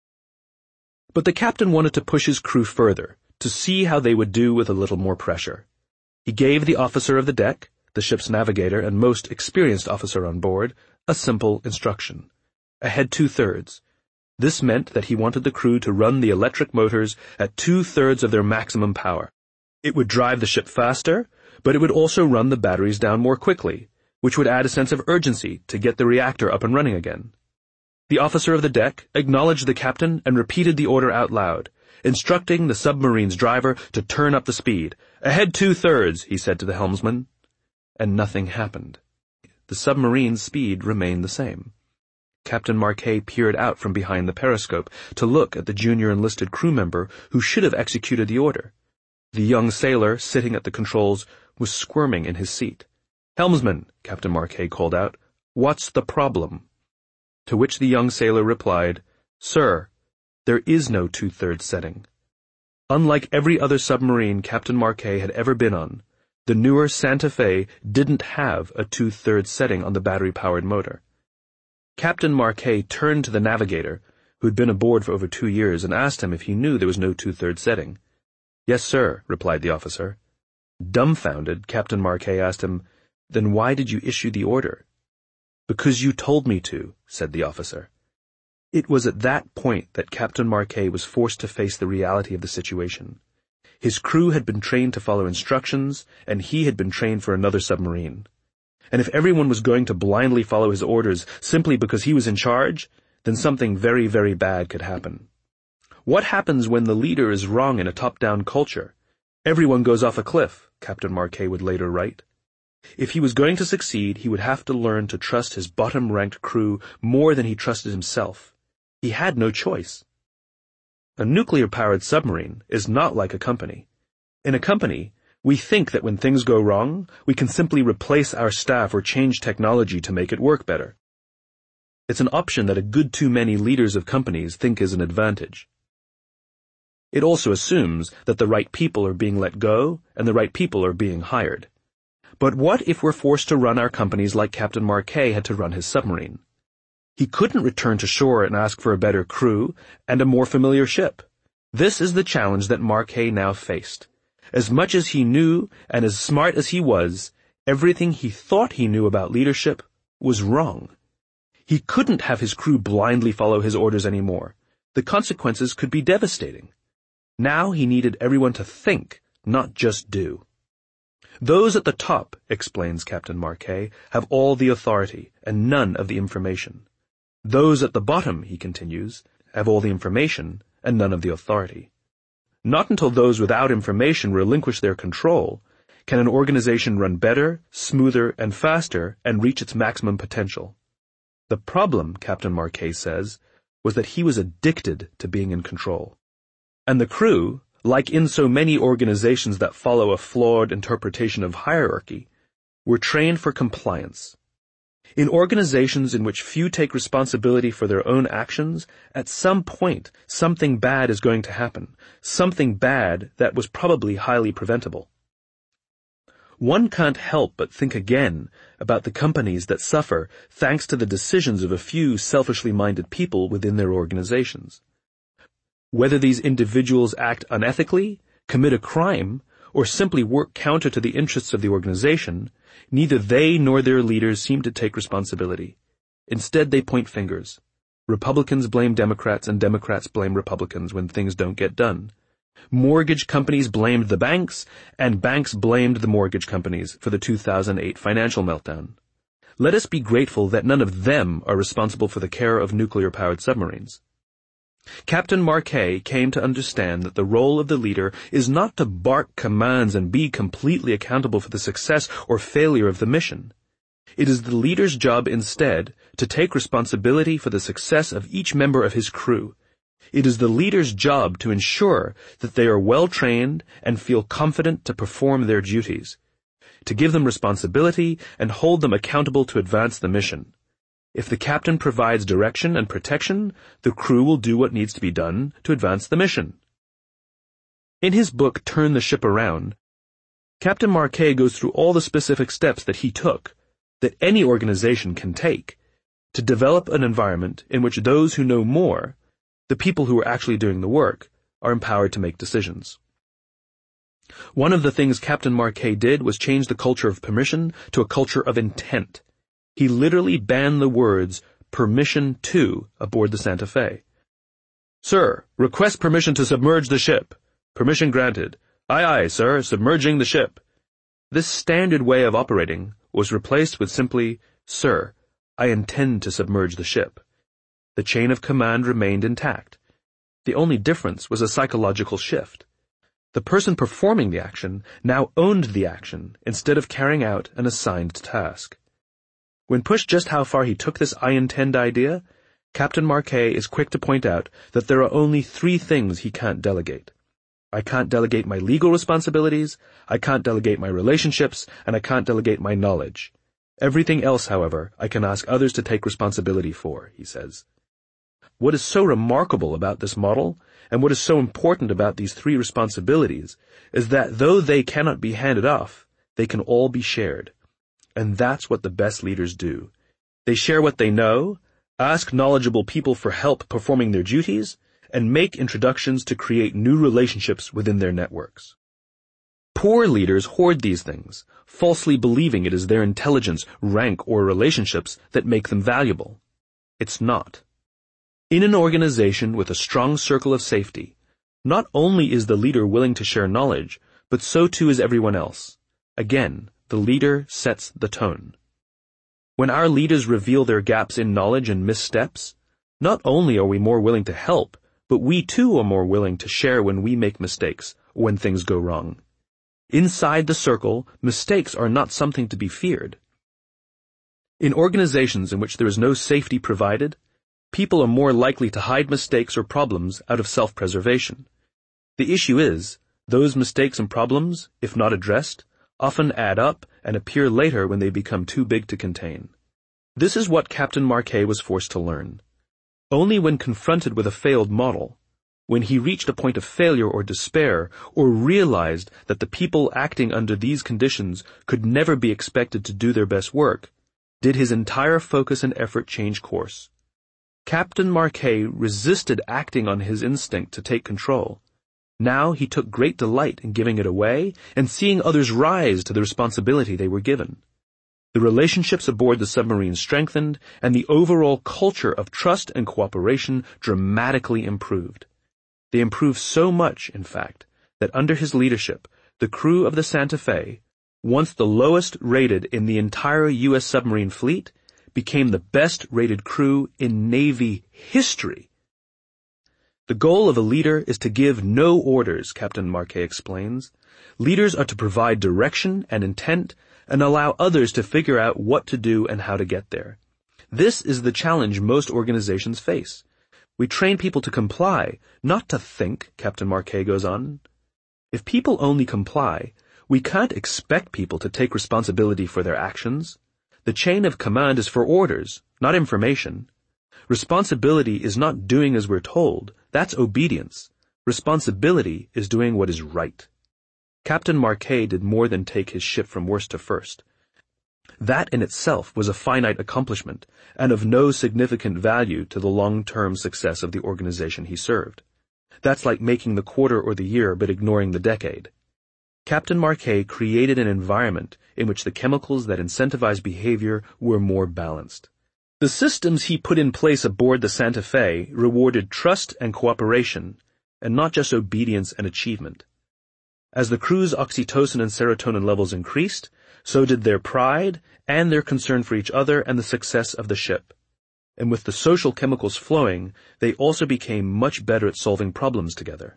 But the captain wanted to push his crew further, to see how they would do with a little more pressure. He gave the officer of the deck, the ship's navigator and most experienced officer on board, a simple instruction: ahead 2/3. This meant that he wanted the crew to run the electric motors at 2/3 of their maximum power. It would drive the ship faster, but it would also run the batteries down more quickly, which would add a sense of urgency to get the reactor up and running again. The officer of the deck acknowledged the captain and repeated the order out loud, instructing the submarine's driver to turn up the speed. Ahead 2/3, he said to the helmsman. And nothing happened. The submarine's speed remained the same. Captain Marquet peered out from behind the periscope to look at the junior enlisted crew member who should have executed the order. The young sailor, sitting at the controls, was squirming in his seat. "Helmsman," Captain Marquet called out, "what's the problem?" To which the young sailor replied, "Sir, there is no 2/3 setting." Unlike every other submarine Captain Marquet had ever been on, the newer Santa Fe didn't have a 2/3 setting on the battery-powered motor. Captain Marquet turned to the navigator, who had been aboard for over 2 years, and asked him if he knew there was no 2/3 setting. "Yes, sir," replied the officer. Dumbfounded, Captain Marquet asked him, "Then why did you issue the order?" "Because you told me to," said the officer. It was at that point that Captain Marquet was forced to face the reality of the situation. His crew had been trained to follow instructions, and he had been trained for another submarine. And if everyone was going to blindly follow his orders simply because he was in charge, then something very, very bad could happen. What happens when the leader is wrong in a top-down culture? Everyone goes off a cliff, Captain Marquet would later write. If he was going to succeed, he would have to learn to trust his bottom-ranked crew more than he trusted himself. He had no choice. A nuclear-powered submarine is not like a company. In a company, we think that when things go wrong, we can simply replace our staff or change technology to make it work better. It's an option that a good too many leaders of companies think is an advantage. It also assumes that the right people are being let go and the right people are being hired. But what if we're forced to run our companies like Captain Marquet had to run his submarine? He couldn't return to shore and ask for a better crew and a more familiar ship. This is the challenge that Marquet now faced. As much as he knew and as smart as he was, everything he thought he knew about leadership was wrong. He couldn't have his crew blindly follow his orders anymore. The consequences could be devastating. Now he needed everyone to think, not just do. Those at the top, explains Captain Marquet, have all the authority and none of the information. Those at the bottom, he continues, have all the information and none of the authority. Not until those without information relinquish their control can an organization run better, smoother, and faster and reach its maximum potential. The problem, Captain Marquet says, was that he was addicted to being in control. And the crew, like in so many organizations that follow a flawed interpretation of hierarchy, were trained for compliance. In organizations in which few take responsibility for their own actions, at some point something bad is going to happen, something bad that was probably highly preventable. One can't help but think again about the companies that suffer thanks to the decisions of a few selfishly minded people within their organizations. Whether these individuals act unethically, commit a crime, or simply work counter to the interests of the organization, neither they nor their leaders seem to take responsibility. Instead, they point fingers. Republicans blame Democrats and Democrats blame Republicans when things don't get done. Mortgage companies blamed the banks, and banks blamed the mortgage companies for the 2008 financial meltdown. Let us be grateful that none of them are responsible for the care of nuclear-powered submarines. Captain Marquet came to understand that the role of the leader is not to bark commands and be completely accountable for the success or failure of the mission. It is the leader's job instead to take responsibility for the success of each member of his crew. It is the leader's job to ensure that they are well trained and feel confident to perform their duties, to give them responsibility and hold them accountable to advance the mission. If the captain provides direction and protection, the crew will do what needs to be done to advance the mission. In his book, Turn the Ship Around, Captain Marquet goes through all the specific steps that he took, that any organization can take, to develop an environment in which those who know more, the people who are actually doing the work, are empowered to make decisions. One of the things Captain Marquet did was change the culture of permission to a culture of intent. He literally banned the words, "permission to," aboard the Santa Fe. "Sir, request permission to submerge the ship. Permission granted. Aye, aye, sir, submerging the ship." This standard way of operating was replaced with simply, "Sir, I intend to submerge the ship." The chain of command remained intact. The only difference was a psychological shift. The person performing the action now owned the action instead of carrying out an assigned task. When pushed just how far he took this "I intend" idea, Captain Marquet is quick to point out that there are only 3 things he can't delegate. I can't delegate my legal responsibilities, I can't delegate my relationships, and I can't delegate my knowledge. Everything else, however, I can ask others to take responsibility for, he says. What is so remarkable about this model, and what is so important about these 3 responsibilities, is that though they cannot be handed off, they can all be shared. And that's what the best leaders do. They share what they know, ask knowledgeable people for help performing their duties, and make introductions to create new relationships within their networks. Poor leaders hoard these things, falsely believing it is their intelligence, rank, or relationships that make them valuable. It's not. In an organization with a strong circle of safety, not only is the leader willing to share knowledge, but so too is everyone else. Again, the leader sets the tone. When our leaders reveal their gaps in knowledge and missteps, not only are we more willing to help, but we too are more willing to share when we make mistakes or when things go wrong. Inside the circle, mistakes are not something to be feared. In organizations in which there is no safety provided, people are more likely to hide mistakes or problems out of self-preservation. The issue is, those mistakes and problems, if not addressed, often add up and appear later when they become too big to contain. This is what Captain Marquet was forced to learn. Only when confronted with a failed model, when he reached a point of failure or despair, or realized that the people acting under these conditions could never be expected to do their best work, did his entire focus and effort change course. Captain Marquet resisted acting on his instinct to take control. Now he took great delight in giving it away and seeing others rise to the responsibility they were given. The relationships aboard the submarine strengthened, and the overall culture of trust and cooperation dramatically improved. They improved so much, in fact, that under his leadership, the crew of the Santa Fe, once the lowest rated in the entire U.S. submarine fleet, became the best rated crew in Navy history. The goal of a leader is to give no orders, Captain Marquet explains. Leaders are to provide direction and intent and allow others to figure out what to do and how to get there. This is the challenge most organizations face. We train people to comply, not to think, Captain Marquet goes on. If people only comply, we can't expect people to take responsibility for their actions. The chain of command is for orders, not information. Responsibility is not doing as we're told. That's obedience. Responsibility is doing what is right. Captain Marquet did more than take his ship from worst to first. That in itself was a finite accomplishment and of no significant value to the long-term success of the organization he served. That's like making the quarter or the year but ignoring the decade. Captain Marquet created an environment in which the chemicals that incentivize behavior were more balanced. The systems he put in place aboard the Santa Fe rewarded trust and cooperation, and not just obedience and achievement. As the crew's oxytocin and serotonin levels increased, so did their pride and their concern for each other and the success of the ship. And with the social chemicals flowing, they also became much better at solving problems together.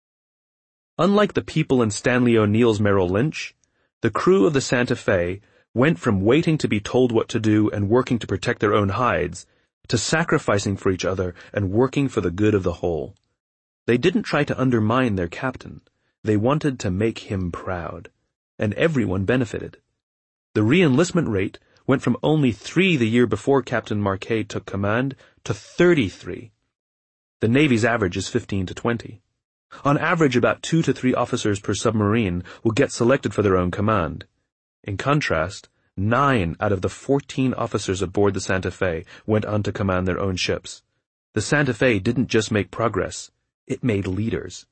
Unlike the people in Stanley O'Neill's Merrill Lynch, the crew of the Santa Fe went from waiting to be told what to do and working to protect their own hides to sacrificing for each other and working for the good of the whole. They didn't try to undermine their captain. They wanted to make him proud, and everyone benefited. The re-enlistment rate went from only 3 the year before Captain Marquet took command to 33. The Navy's average is 15 to 20. On average, about 2 to 3 officers per submarine will get selected for their own command. In contrast, 9 out of the 14 officers aboard the Santa Fe went on to command their own ships. The Santa Fe didn't just make progress, it made leaders.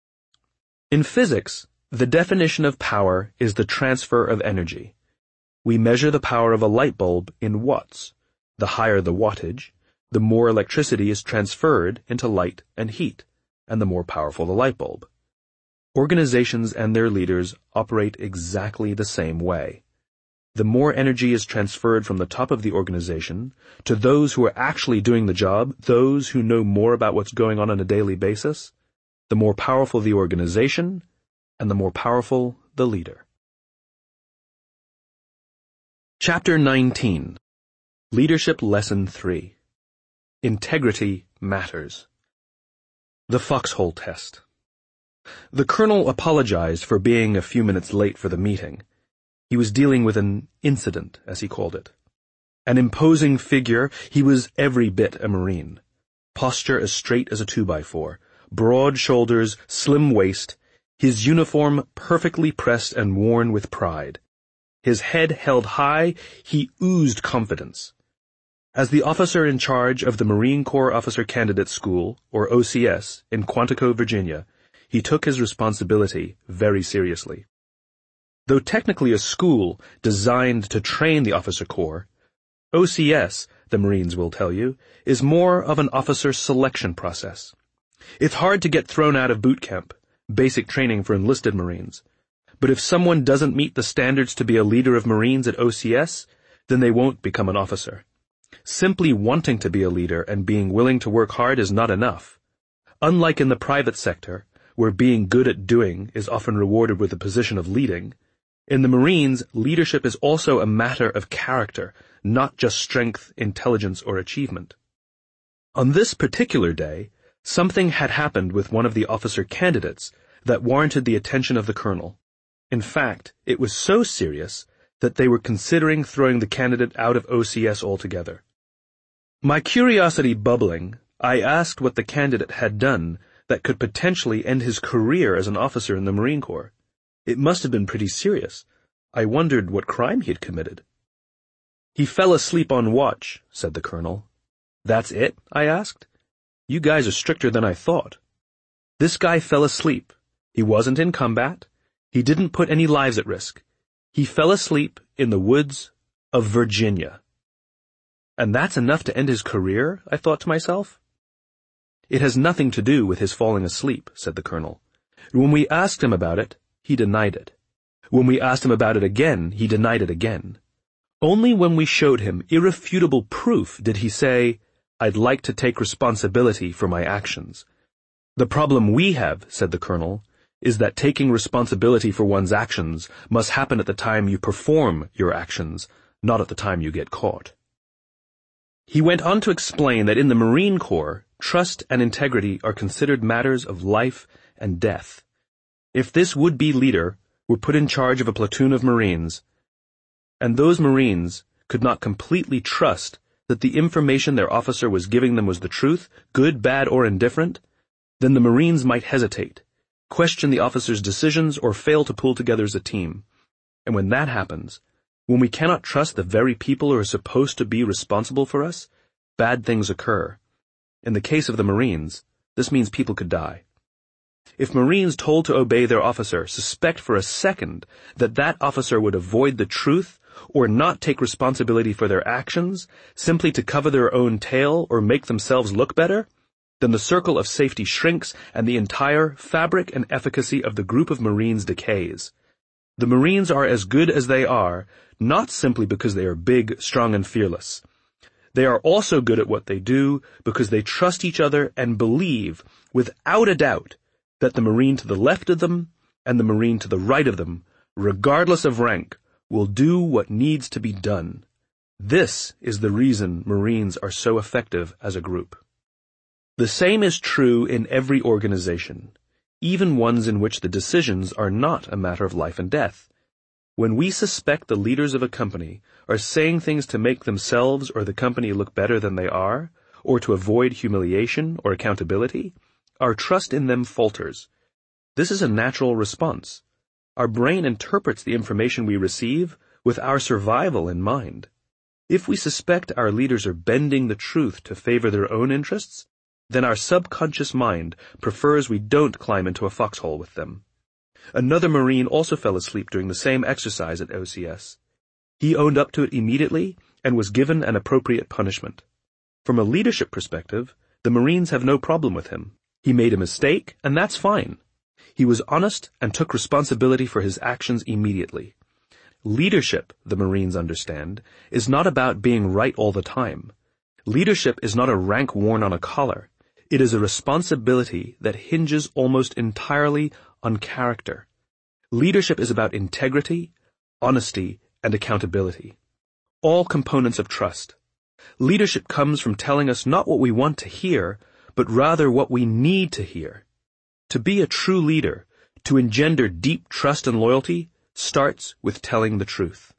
In physics, the definition of power is the transfer of energy. We measure the power of a light bulb in watts. The higher the wattage, the more electricity is transferred into light and heat, and the more powerful the light bulb. Organizations and their leaders operate exactly the same way. The more energy is transferred from the top of the organization to those who are actually doing the job, those who know more about what's going on a daily basis, the more powerful the organization, and the more powerful the leader. Chapter 19. Leadership Lesson 3. Integrity Matters. The Foxhole Test. The colonel apologized for being a few minutes late for the meeting. He was dealing with an incident, as he called it. An imposing figure, he was every bit a Marine. Posture as straight as a 2x4, broad shoulders, slim waist, his uniform perfectly pressed and worn with pride. His head held high, he oozed confidence. As the officer in charge of the Marine Corps Officer Candidate School, or OCS, in Quantico, Virginia, he took his responsibility very seriously. Though technically a school designed to train the officer corps, OCS, the Marines will tell you, is more of an officer selection process. It's hard to get thrown out of boot camp, basic training for enlisted Marines. But if someone doesn't meet the standards to be a leader of Marines at OCS, then they won't become an officer. Simply wanting to be a leader and being willing to work hard is not enough. Unlike in the private sector, where being good at doing is often rewarded with the position of leading, in the Marines, leadership is also a matter of character, not just strength, intelligence, or achievement. On this particular day, something had happened with one of the officer candidates that warranted the attention of the colonel. In fact, it was so serious that they were considering throwing the candidate out of OCS altogether. My curiosity bubbling, I asked what the candidate had done that could potentially end his career as an officer in the Marine Corps. It must have been pretty serious. I wondered what crime he had committed. "He fell asleep on watch," said the colonel. "That's it?" I asked. "You guys are stricter than I thought." "This guy fell asleep. He wasn't in combat. He didn't put any lives at risk. He fell asleep in the woods of Virginia." "And that's enough to end his career?" I thought to myself. "It has nothing to do with his falling asleep," said the colonel. "When we asked him about it, he denied it. When we asked him about it again, he denied it again. Only when we showed him irrefutable proof did he say, "I'd like to take responsibility for my actions." "The problem we have," said the colonel, "is that taking responsibility for one's actions must happen at the time you perform your actions, not at the time you get caught." He went on to explain that in the Marine Corps, trust and integrity are considered matters of life and death. If this would-be leader were put in charge of a platoon of Marines, and those Marines could not completely trust that the information their officer was giving them was the truth, good, bad, or indifferent, then the Marines might hesitate, question the officer's decisions, or fail to pull together as a team. And when that happens, when we cannot trust the very people who are supposed to be responsible for us, bad things occur. In the case of the Marines, this means people could die. If Marines told to obey their officer suspect for a second that that officer would avoid the truth or not take responsibility for their actions simply to cover their own tail or make themselves look better, then the circle of safety shrinks and the entire fabric and efficacy of the group of Marines decays. The Marines are as good as they are, not simply because they are big, strong, and fearless. They are also good at what they do because they trust each other and believe, without a doubt, that the Marine to the left of them and the Marine to the right of them, regardless of rank, will do what needs to be done. This is the reason Marines are so effective as a group. The same is true in every organization, even ones in which the decisions are not a matter of life and death. When we suspect the leaders of a company are saying things to make themselves or the company look better than they are, or to avoid humiliation or accountability, our trust in them falters. This is a natural response. Our brain interprets the information we receive with our survival in mind. If we suspect our leaders are bending the truth to favor their own interests, then our subconscious mind prefers we don't climb into a foxhole with them. Another Marine also fell asleep during the same exercise at OCS. He owned up to it immediately and was given an appropriate punishment. From a leadership perspective, the Marines have no problem with him. He made a mistake, and that's fine. He was honest and took responsibility for his actions immediately. Leadership, the Marines understand, is not about being right all the time. Leadership is not a rank worn on a collar. It is a responsibility that hinges almost entirely on character. Leadership is about integrity, honesty, and accountability. All components of trust. Leadership comes from telling us not what we want to hear, but rather what we need to hear. To be a true leader, to engender deep trust and loyalty, starts with telling the truth.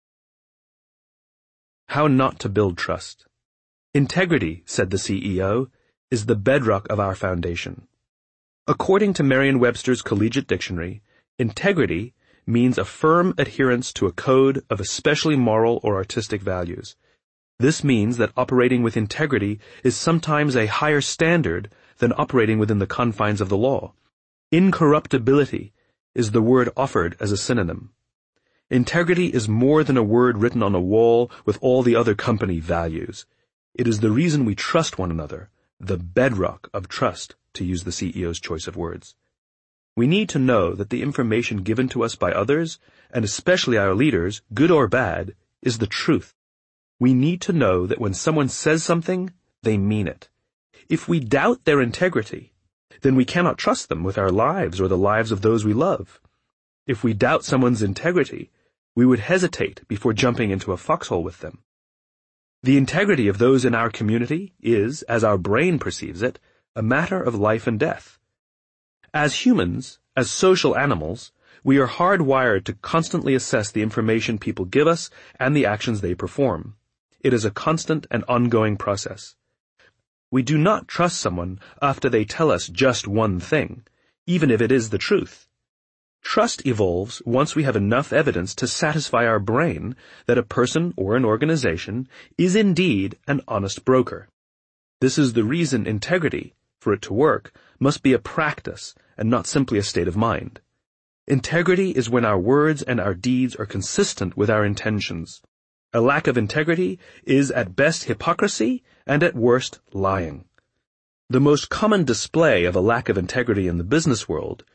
How not to build trust. Integrity, said the CEO, is the bedrock of our foundation. According to Merriam-Webster's Collegiate Dictionary, integrity means a firm adherence to a code of especially moral or artistic values. This means that operating with integrity is sometimes a higher standard than operating within the confines of the law. Incorruptibility is the word offered as a synonym. Integrity is more than a word written on a wall with all the other company values. It is the reason we trust one another, the bedrock of trust, to use the CEO's choice of words. We need to know that the information given to us by others, and especially our leaders, good or bad, is the truth. We need to know that when someone says something, they mean it. If we doubt their integrity, then we cannot trust them with our lives or the lives of those we love. If we doubt someone's integrity, we would hesitate before jumping into a foxhole with them. The integrity of those in our community is, as our brain perceives it, a matter of life and death. As humans, as social animals, we are hardwired to constantly assess the information people give us and the actions they perform. It is a constant and ongoing process. We do not trust someone after they tell us just one thing, even if it is the truth. Trust evolves once we have enough evidence to satisfy our brain that a person or an organization is indeed an honest broker. This is the reason integrity, for it to work, must be a practice and not simply a state of mind. Integrity is when our words and our deeds are consistent with our intentions. A lack of integrity is at best hypocrisy and at worst lying. The most common display of a lack of integrity in the business world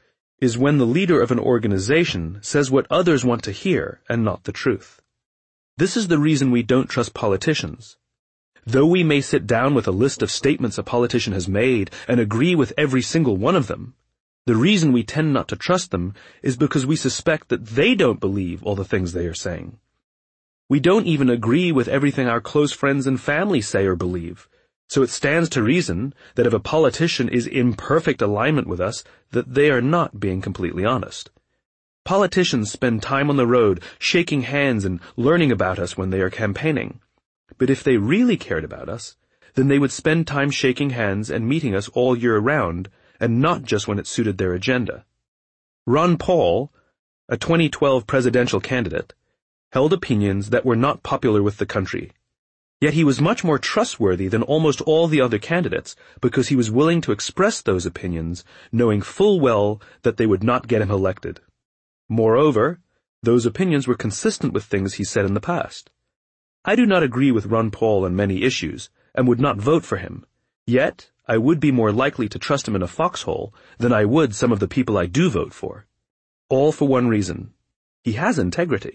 is when the leader of an organization says what others want to hear and not the truth. This is the reason we don't trust politicians. Though we may sit down with a list of statements a politician has made and agree with every single one of them, the reason we tend not to trust them is because we suspect that they don't believe all the things they are saying. We don't even agree with everything our close friends and family say or believe, so it stands to reason that if a politician is in perfect alignment with us, that they are not being completely honest. Politicians spend time on the road, shaking hands and learning about us when they are campaigning. But if they really cared about us, then they would spend time shaking hands and meeting us all year round, and not just when it suited their agenda. Ron Paul, a 2012 presidential candidate, held opinions that were not popular with the country. Yet he was much more trustworthy than almost all the other candidates because he was willing to express those opinions, knowing full well that they would not get him elected. Moreover, those opinions were consistent with things he said in the past. I do not agree with Ron Paul on many issues, and would not vote for him. Yet, I would be more likely to trust him in a foxhole than I would some of the people I do vote for. All for one reason. He has integrity.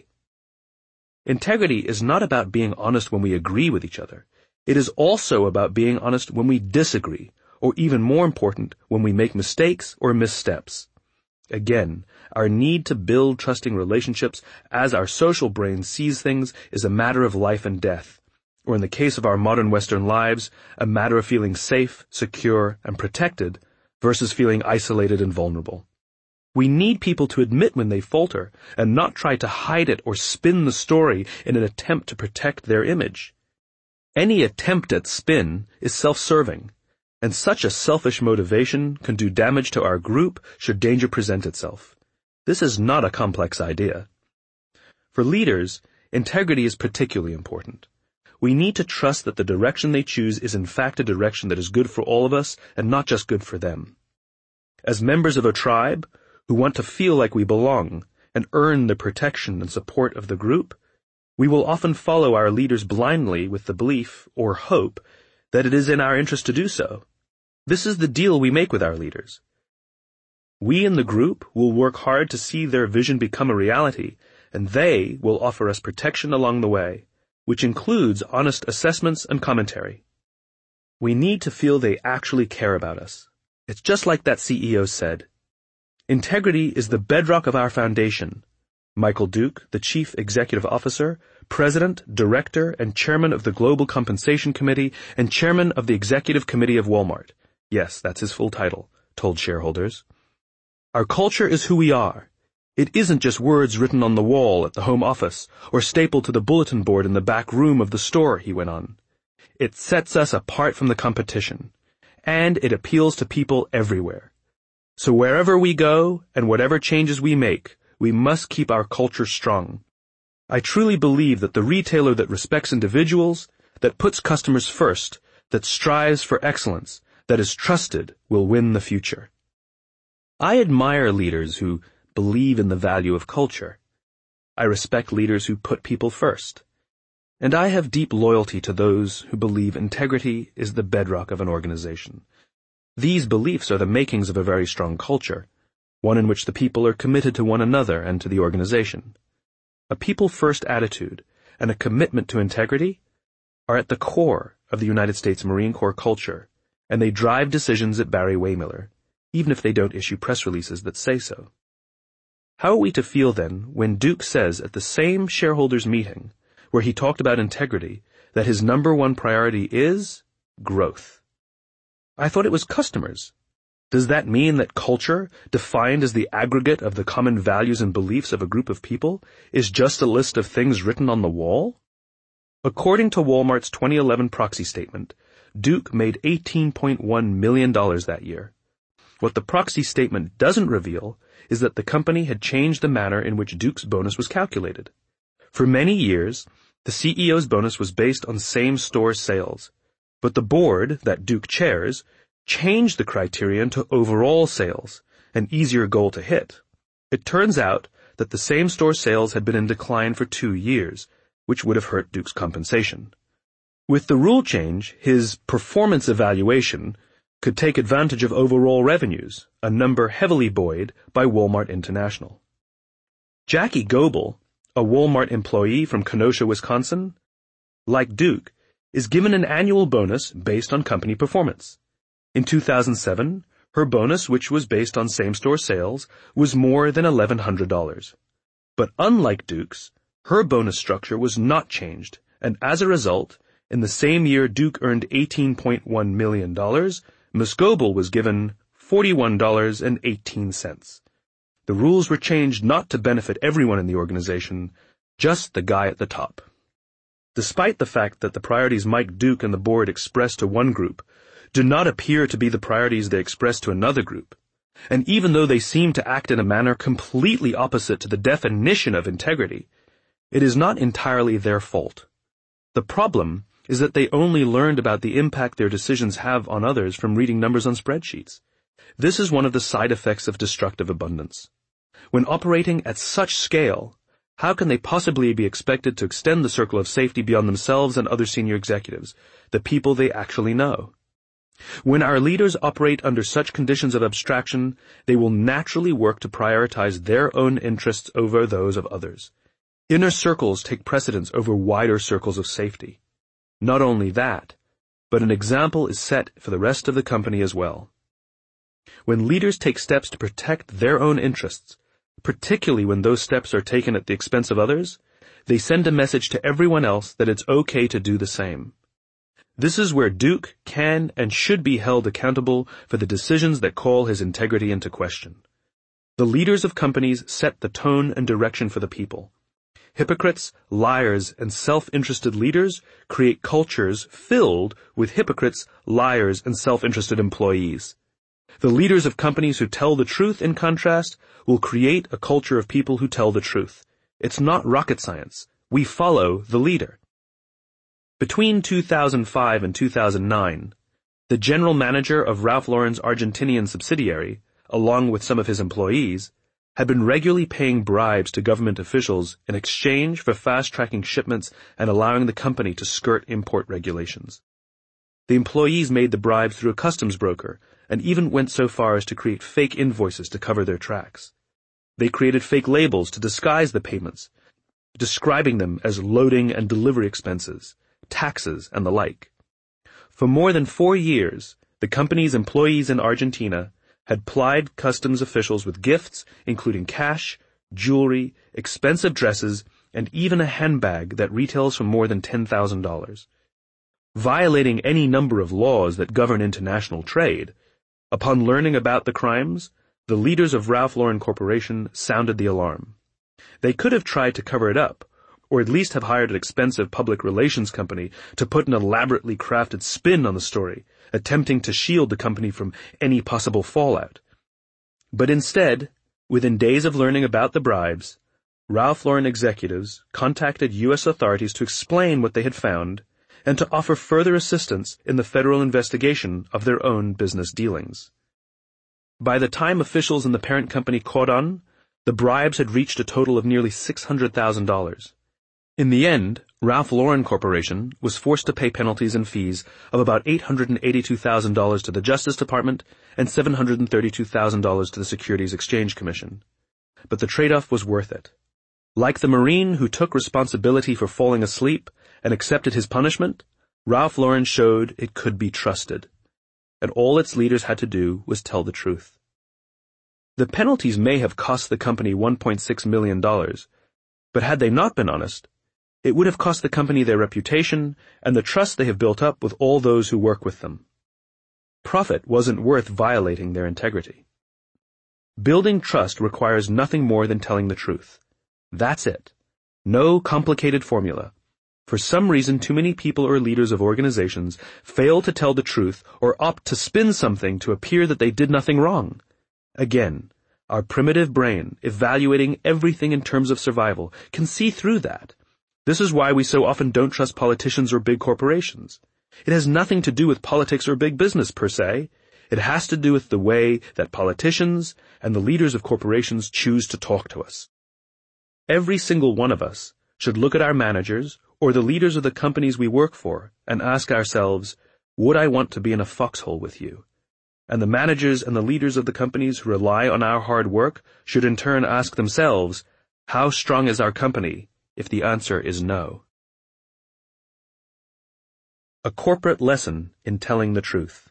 Integrity is not about being honest when we agree with each other. It is also about being honest when we disagree, or even more important, when we make mistakes or missteps. Again, our need to build trusting relationships as our social brain sees things is a matter of life and death, or in the case of our modern Western lives, a matter of feeling safe, secure, and protected versus feeling isolated and vulnerable. We need people to admit when they falter and not try to hide it or spin the story in an attempt to protect their image. Any attempt at spin is self-serving, and such a selfish motivation can do damage to our group should danger present itself. This is not a complex idea. For leaders, integrity is particularly important. We need to trust that the direction they choose is in fact a direction that is good for all of us and not just good for them. As members of a tribe who want to feel like we belong and earn the protection and support of the group, we will often follow our leaders blindly with the belief, or hope, that it is in our interest to do so. This is the deal we make with our leaders. We in the group will work hard to see their vision become a reality, and they will offer us protection along the way, which includes honest assessments and commentary. We need to feel they actually care about us. It's just like that CEO said. Integrity is the bedrock of our foundation. Michael Duke, the Chief Executive Officer, President, Director, and Chairman of the Global Compensation Committee, and Chairman of the Executive Committee of Walmart. Yes, that's his full title, told shareholders. Our culture is who we are. It isn't just words written on the wall at the home office or stapled to the bulletin board in the back room of the store, he went on. It sets us apart from the competition, and it appeals to people everywhere. So wherever we go and whatever changes we make, we must keep our culture strong. I truly believe that the retailer that respects individuals, that puts customers first, that strives for excellence, that is trusted, will win the future. I admire leaders who believe in the value of culture. I respect leaders who put people first. And I have deep loyalty to those who believe integrity is the bedrock of an organization. These beliefs are the makings of a very strong culture, one in which the people are committed to one another and to the organization. A people-first attitude and a commitment to integrity are at the core of the United States Marine Corps culture, and they drive decisions at Barry-Wehmiller, even if they don't issue press releases that say so. How are we to feel then when Duke says at the same shareholders' meeting, where he talked about integrity, that his number one priority is growth? I thought it was customers. Does that mean that culture, defined as the aggregate of the common values and beliefs of a group of people, is just a list of things written on the wall? According to Walmart's 2011 proxy statement, Duke made $18.1 million that year. What the proxy statement doesn't reveal is that the company had changed the manner in which Duke's bonus was calculated. For many years, the CEO's bonus was based on same-store sales, but the board that Duke chairs changed the criterion to overall sales, an easier goal to hit. It turns out that the same-store sales had been in decline for 2 years, which would have hurt Duke's compensation. With the rule change, his performance evaluation, could take advantage of overall revenues, a number heavily buoyed by Walmart International. Jackie Goebel, a Walmart employee from Kenosha, Wisconsin, like Duke, is given an annual bonus based on company performance. In 2007, her bonus, which was based on same-store sales, was more than $1,100. But unlike Duke's, her bonus structure was not changed, and as a result, in the same year Duke earned $18.1 million, Ms. Goebel was given $41.18. The rules were changed not to benefit everyone in the organization, just the guy at the top. Despite the fact that the priorities Mike Duke and the board expressed to one group do not appear to be the priorities they express to another group, and even though they seem to act in a manner completely opposite to the definition of integrity, it is not entirely their fault. The problem is that they only learned about the impact their decisions have on others from reading numbers on spreadsheets. This is one of the side effects of destructive abundance. When operating at such scale, how can they possibly be expected to extend the circle of safety beyond themselves and other senior executives, the people they actually know? When our leaders operate under such conditions of abstraction, they will naturally work to prioritize their own interests over those of others. Inner circles take precedence over wider circles of safety. Not only that, but an example is set for the rest of the company as well. When leaders take steps to protect their own interests, particularly when those steps are taken at the expense of others, they send a message to everyone else that it's okay to do the same. This is where Duke can and should be held accountable for the decisions that call his integrity into question. The leaders of companies set the tone and direction for the people. Hypocrites, liars, and self-interested leaders create cultures filled with hypocrites, liars, and self-interested employees. The leaders of companies who tell the truth, in contrast, will create a culture of people who tell the truth. It's not rocket science. We follow the leader. Between 2005 and 2009, the general manager of Ralph Lauren's Argentinian subsidiary, along with some of his employees, had been regularly paying bribes to government officials in exchange for fast-tracking shipments and allowing the company to skirt import regulations. The employees made the bribes through a customs broker and even went so far as to create fake invoices to cover their tracks. They created fake labels to disguise the payments, describing them as loading and delivery expenses, taxes, and the like. For more than 4 years, the company's employees in Argentina had plied customs officials with gifts, including cash, jewelry, expensive dresses, and even a handbag that retails for more than $10,000. Violating any number of laws that govern international trade, upon learning about the crimes, the leaders of Ralph Lauren Corporation sounded the alarm. They could have tried to cover it up, or at least have hired an expensive public relations company to put an elaborately crafted spin on the story, attempting to shield the company from any possible fallout. But instead, within days of learning about the bribes, Ralph Lauren executives contacted U.S. authorities to explain what they had found and to offer further assistance in the federal investigation of their own business dealings. By the time officials in the parent company caught on, the bribes had reached a total of nearly $600,000. In the end, Ralph Lauren Corporation was forced to pay penalties and fees of about $882,000 to the Justice Department and $732,000 to the Securities Exchange Commission. But the trade-off was worth it. Like the Marine who took responsibility for falling asleep and accepted his punishment, Ralph Lauren showed it could be trusted, and all its leaders had to do was tell the truth. The penalties may have cost the company $1.6 million, but had they not been honest, it would have cost the company their reputation and the trust they have built up with all those who work with them. Profit wasn't worth violating their integrity. Building trust requires nothing more than telling the truth. That's it. No complicated formula. For some reason, too many people or leaders of organizations fail to tell the truth or opt to spin something to appear that they did nothing wrong. Again, our primitive brain, evaluating everything in terms of survival, can see through that. This is why we so often don't trust politicians or big corporations. It has nothing to do with politics or big business per se. It has to do with the way that politicians and the leaders of corporations choose to talk to us. Every single one of us should look at our managers or the leaders of the companies we work for and ask ourselves, would I want to be in a foxhole with you? and the managers and the leaders of the companies who rely on our hard work should in turn ask themselves, how strong is our company, if the answer is no? A corporate lesson in telling the truth.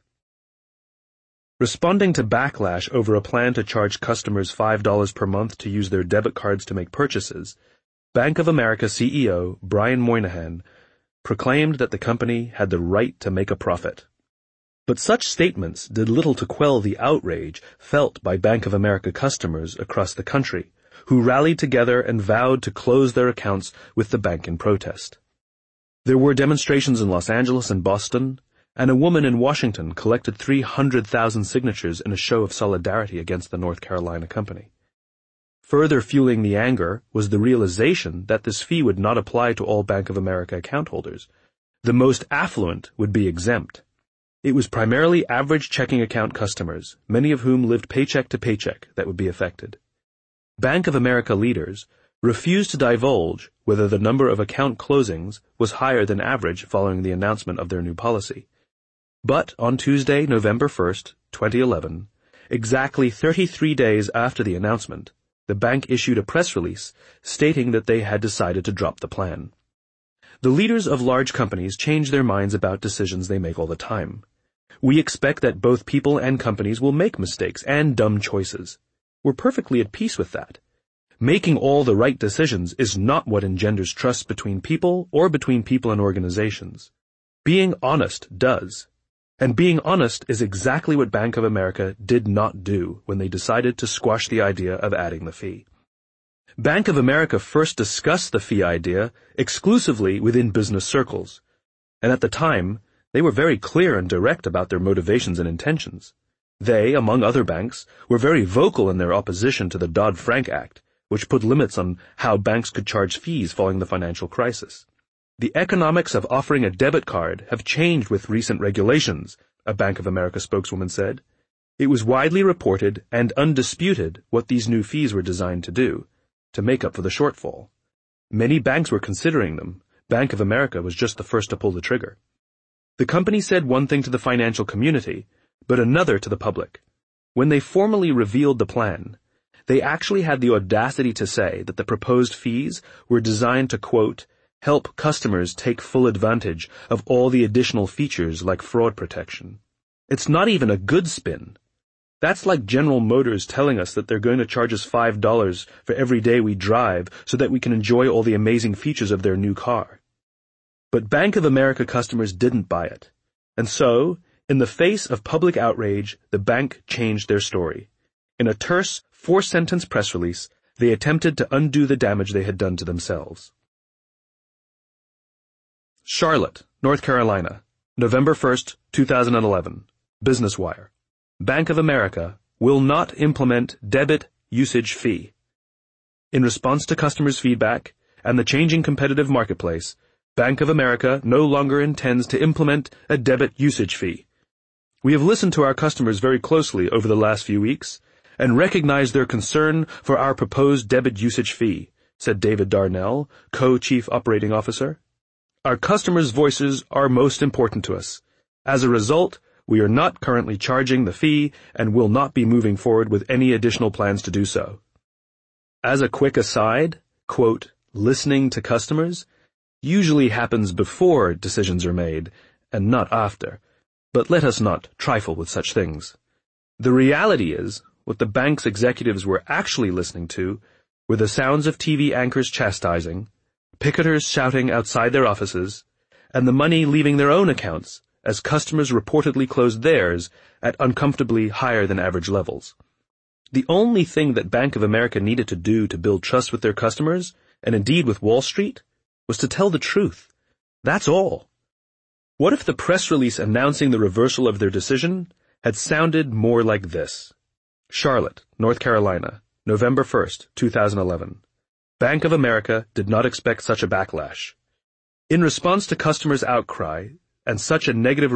Responding to backlash over a plan to charge customers $5 per month to use their debit cards to make purchases, Bank of America CEO Brian Moynihan proclaimed that the company had the right to make a profit. But such statements did little to quell the outrage felt by Bank of America customers across the country, who rallied together and vowed to close their accounts with the bank in protest. There were demonstrations in Los Angeles and Boston, and a woman in Washington collected 300,000 signatures in a show of solidarity against the North Carolina company. Further fueling the anger was the realization that this fee would not apply to all Bank of America account holders. The most affluent would be exempt. It was primarily average checking account customers, many of whom lived paycheck to paycheck, that would be affected. Bank of America leaders refused to divulge whether the number of account closings was higher than average following the announcement of their new policy. But on Tuesday, November 1st, 2011, exactly 33 days after the announcement, the bank issued a press release stating that they had decided to drop the plan. The leaders of large companies change their minds about decisions they make all the time. We expect that both people and companies will make mistakes and dumb choices. We're perfectly at peace with that. Making all the right decisions is not what engenders trust between people or between people and organizations. Being honest does. And being honest is exactly what Bank of America did not do when they decided to squash the idea of adding the fee. Bank of America first discussed the fee idea exclusively within business circles, and at the time, they were very clear and direct about their motivations and intentions. They, among other banks, were very vocal in their opposition to the Dodd-Frank Act, which put limits on how banks could charge fees following the financial crisis. The economics of offering a debit card have changed with recent regulations, a Bank of America spokeswoman said. It was widely reported and undisputed what these new fees were designed to do, to make up for the shortfall. Many banks were considering them. Bank of America was just the first to pull the trigger. The company said one thing to the financial community, but another to the public. When they formally revealed the plan, they actually had the audacity to say that the proposed fees were designed to, quote, help customers take full advantage of all the additional features like fraud protection. It's not even a good spin. That's like General Motors telling us that they're going to charge us $5 for every day we drive so that we can enjoy all the amazing features of their new car. But Bank of America customers didn't buy it. And so, in the face of public outrage, the bank changed their story. In a terse, 4-sentence press release, they attempted to undo the damage they had done to themselves. Charlotte, North Carolina, November 1st, 2011. Business Wire. Bank of America will not implement debit usage fee. In response to customers' feedback and the changing competitive marketplace, Bank of America no longer intends to implement a debit usage fee. We have listened to our customers very closely over the last few weeks and recognize their concern for our proposed debit usage fee, said David Darnell, co-chief operating officer. Our customers' voices are most important to us. As a result, we are not currently charging the fee and will not be moving forward with any additional plans to do so. As a quick aside, quote, listening to customers usually happens before decisions are made and not after, but let us not trifle with such things. The reality is, what the bank's executives were actually listening to were the sounds of TV anchors chastising, picketers shouting outside their offices, and the money leaving their own accounts as customers reportedly closed theirs at uncomfortably higher than average levels. The only thing that Bank of America needed to do to build trust with their customers, and indeed with Wall Street, was to tell the truth. That's all. What if the press release announcing the reversal of their decision had sounded more like this? Charlotte, North Carolina, November 1st, 2011. Bank of America did not expect such a backlash. In response to customers' outcry and such a negative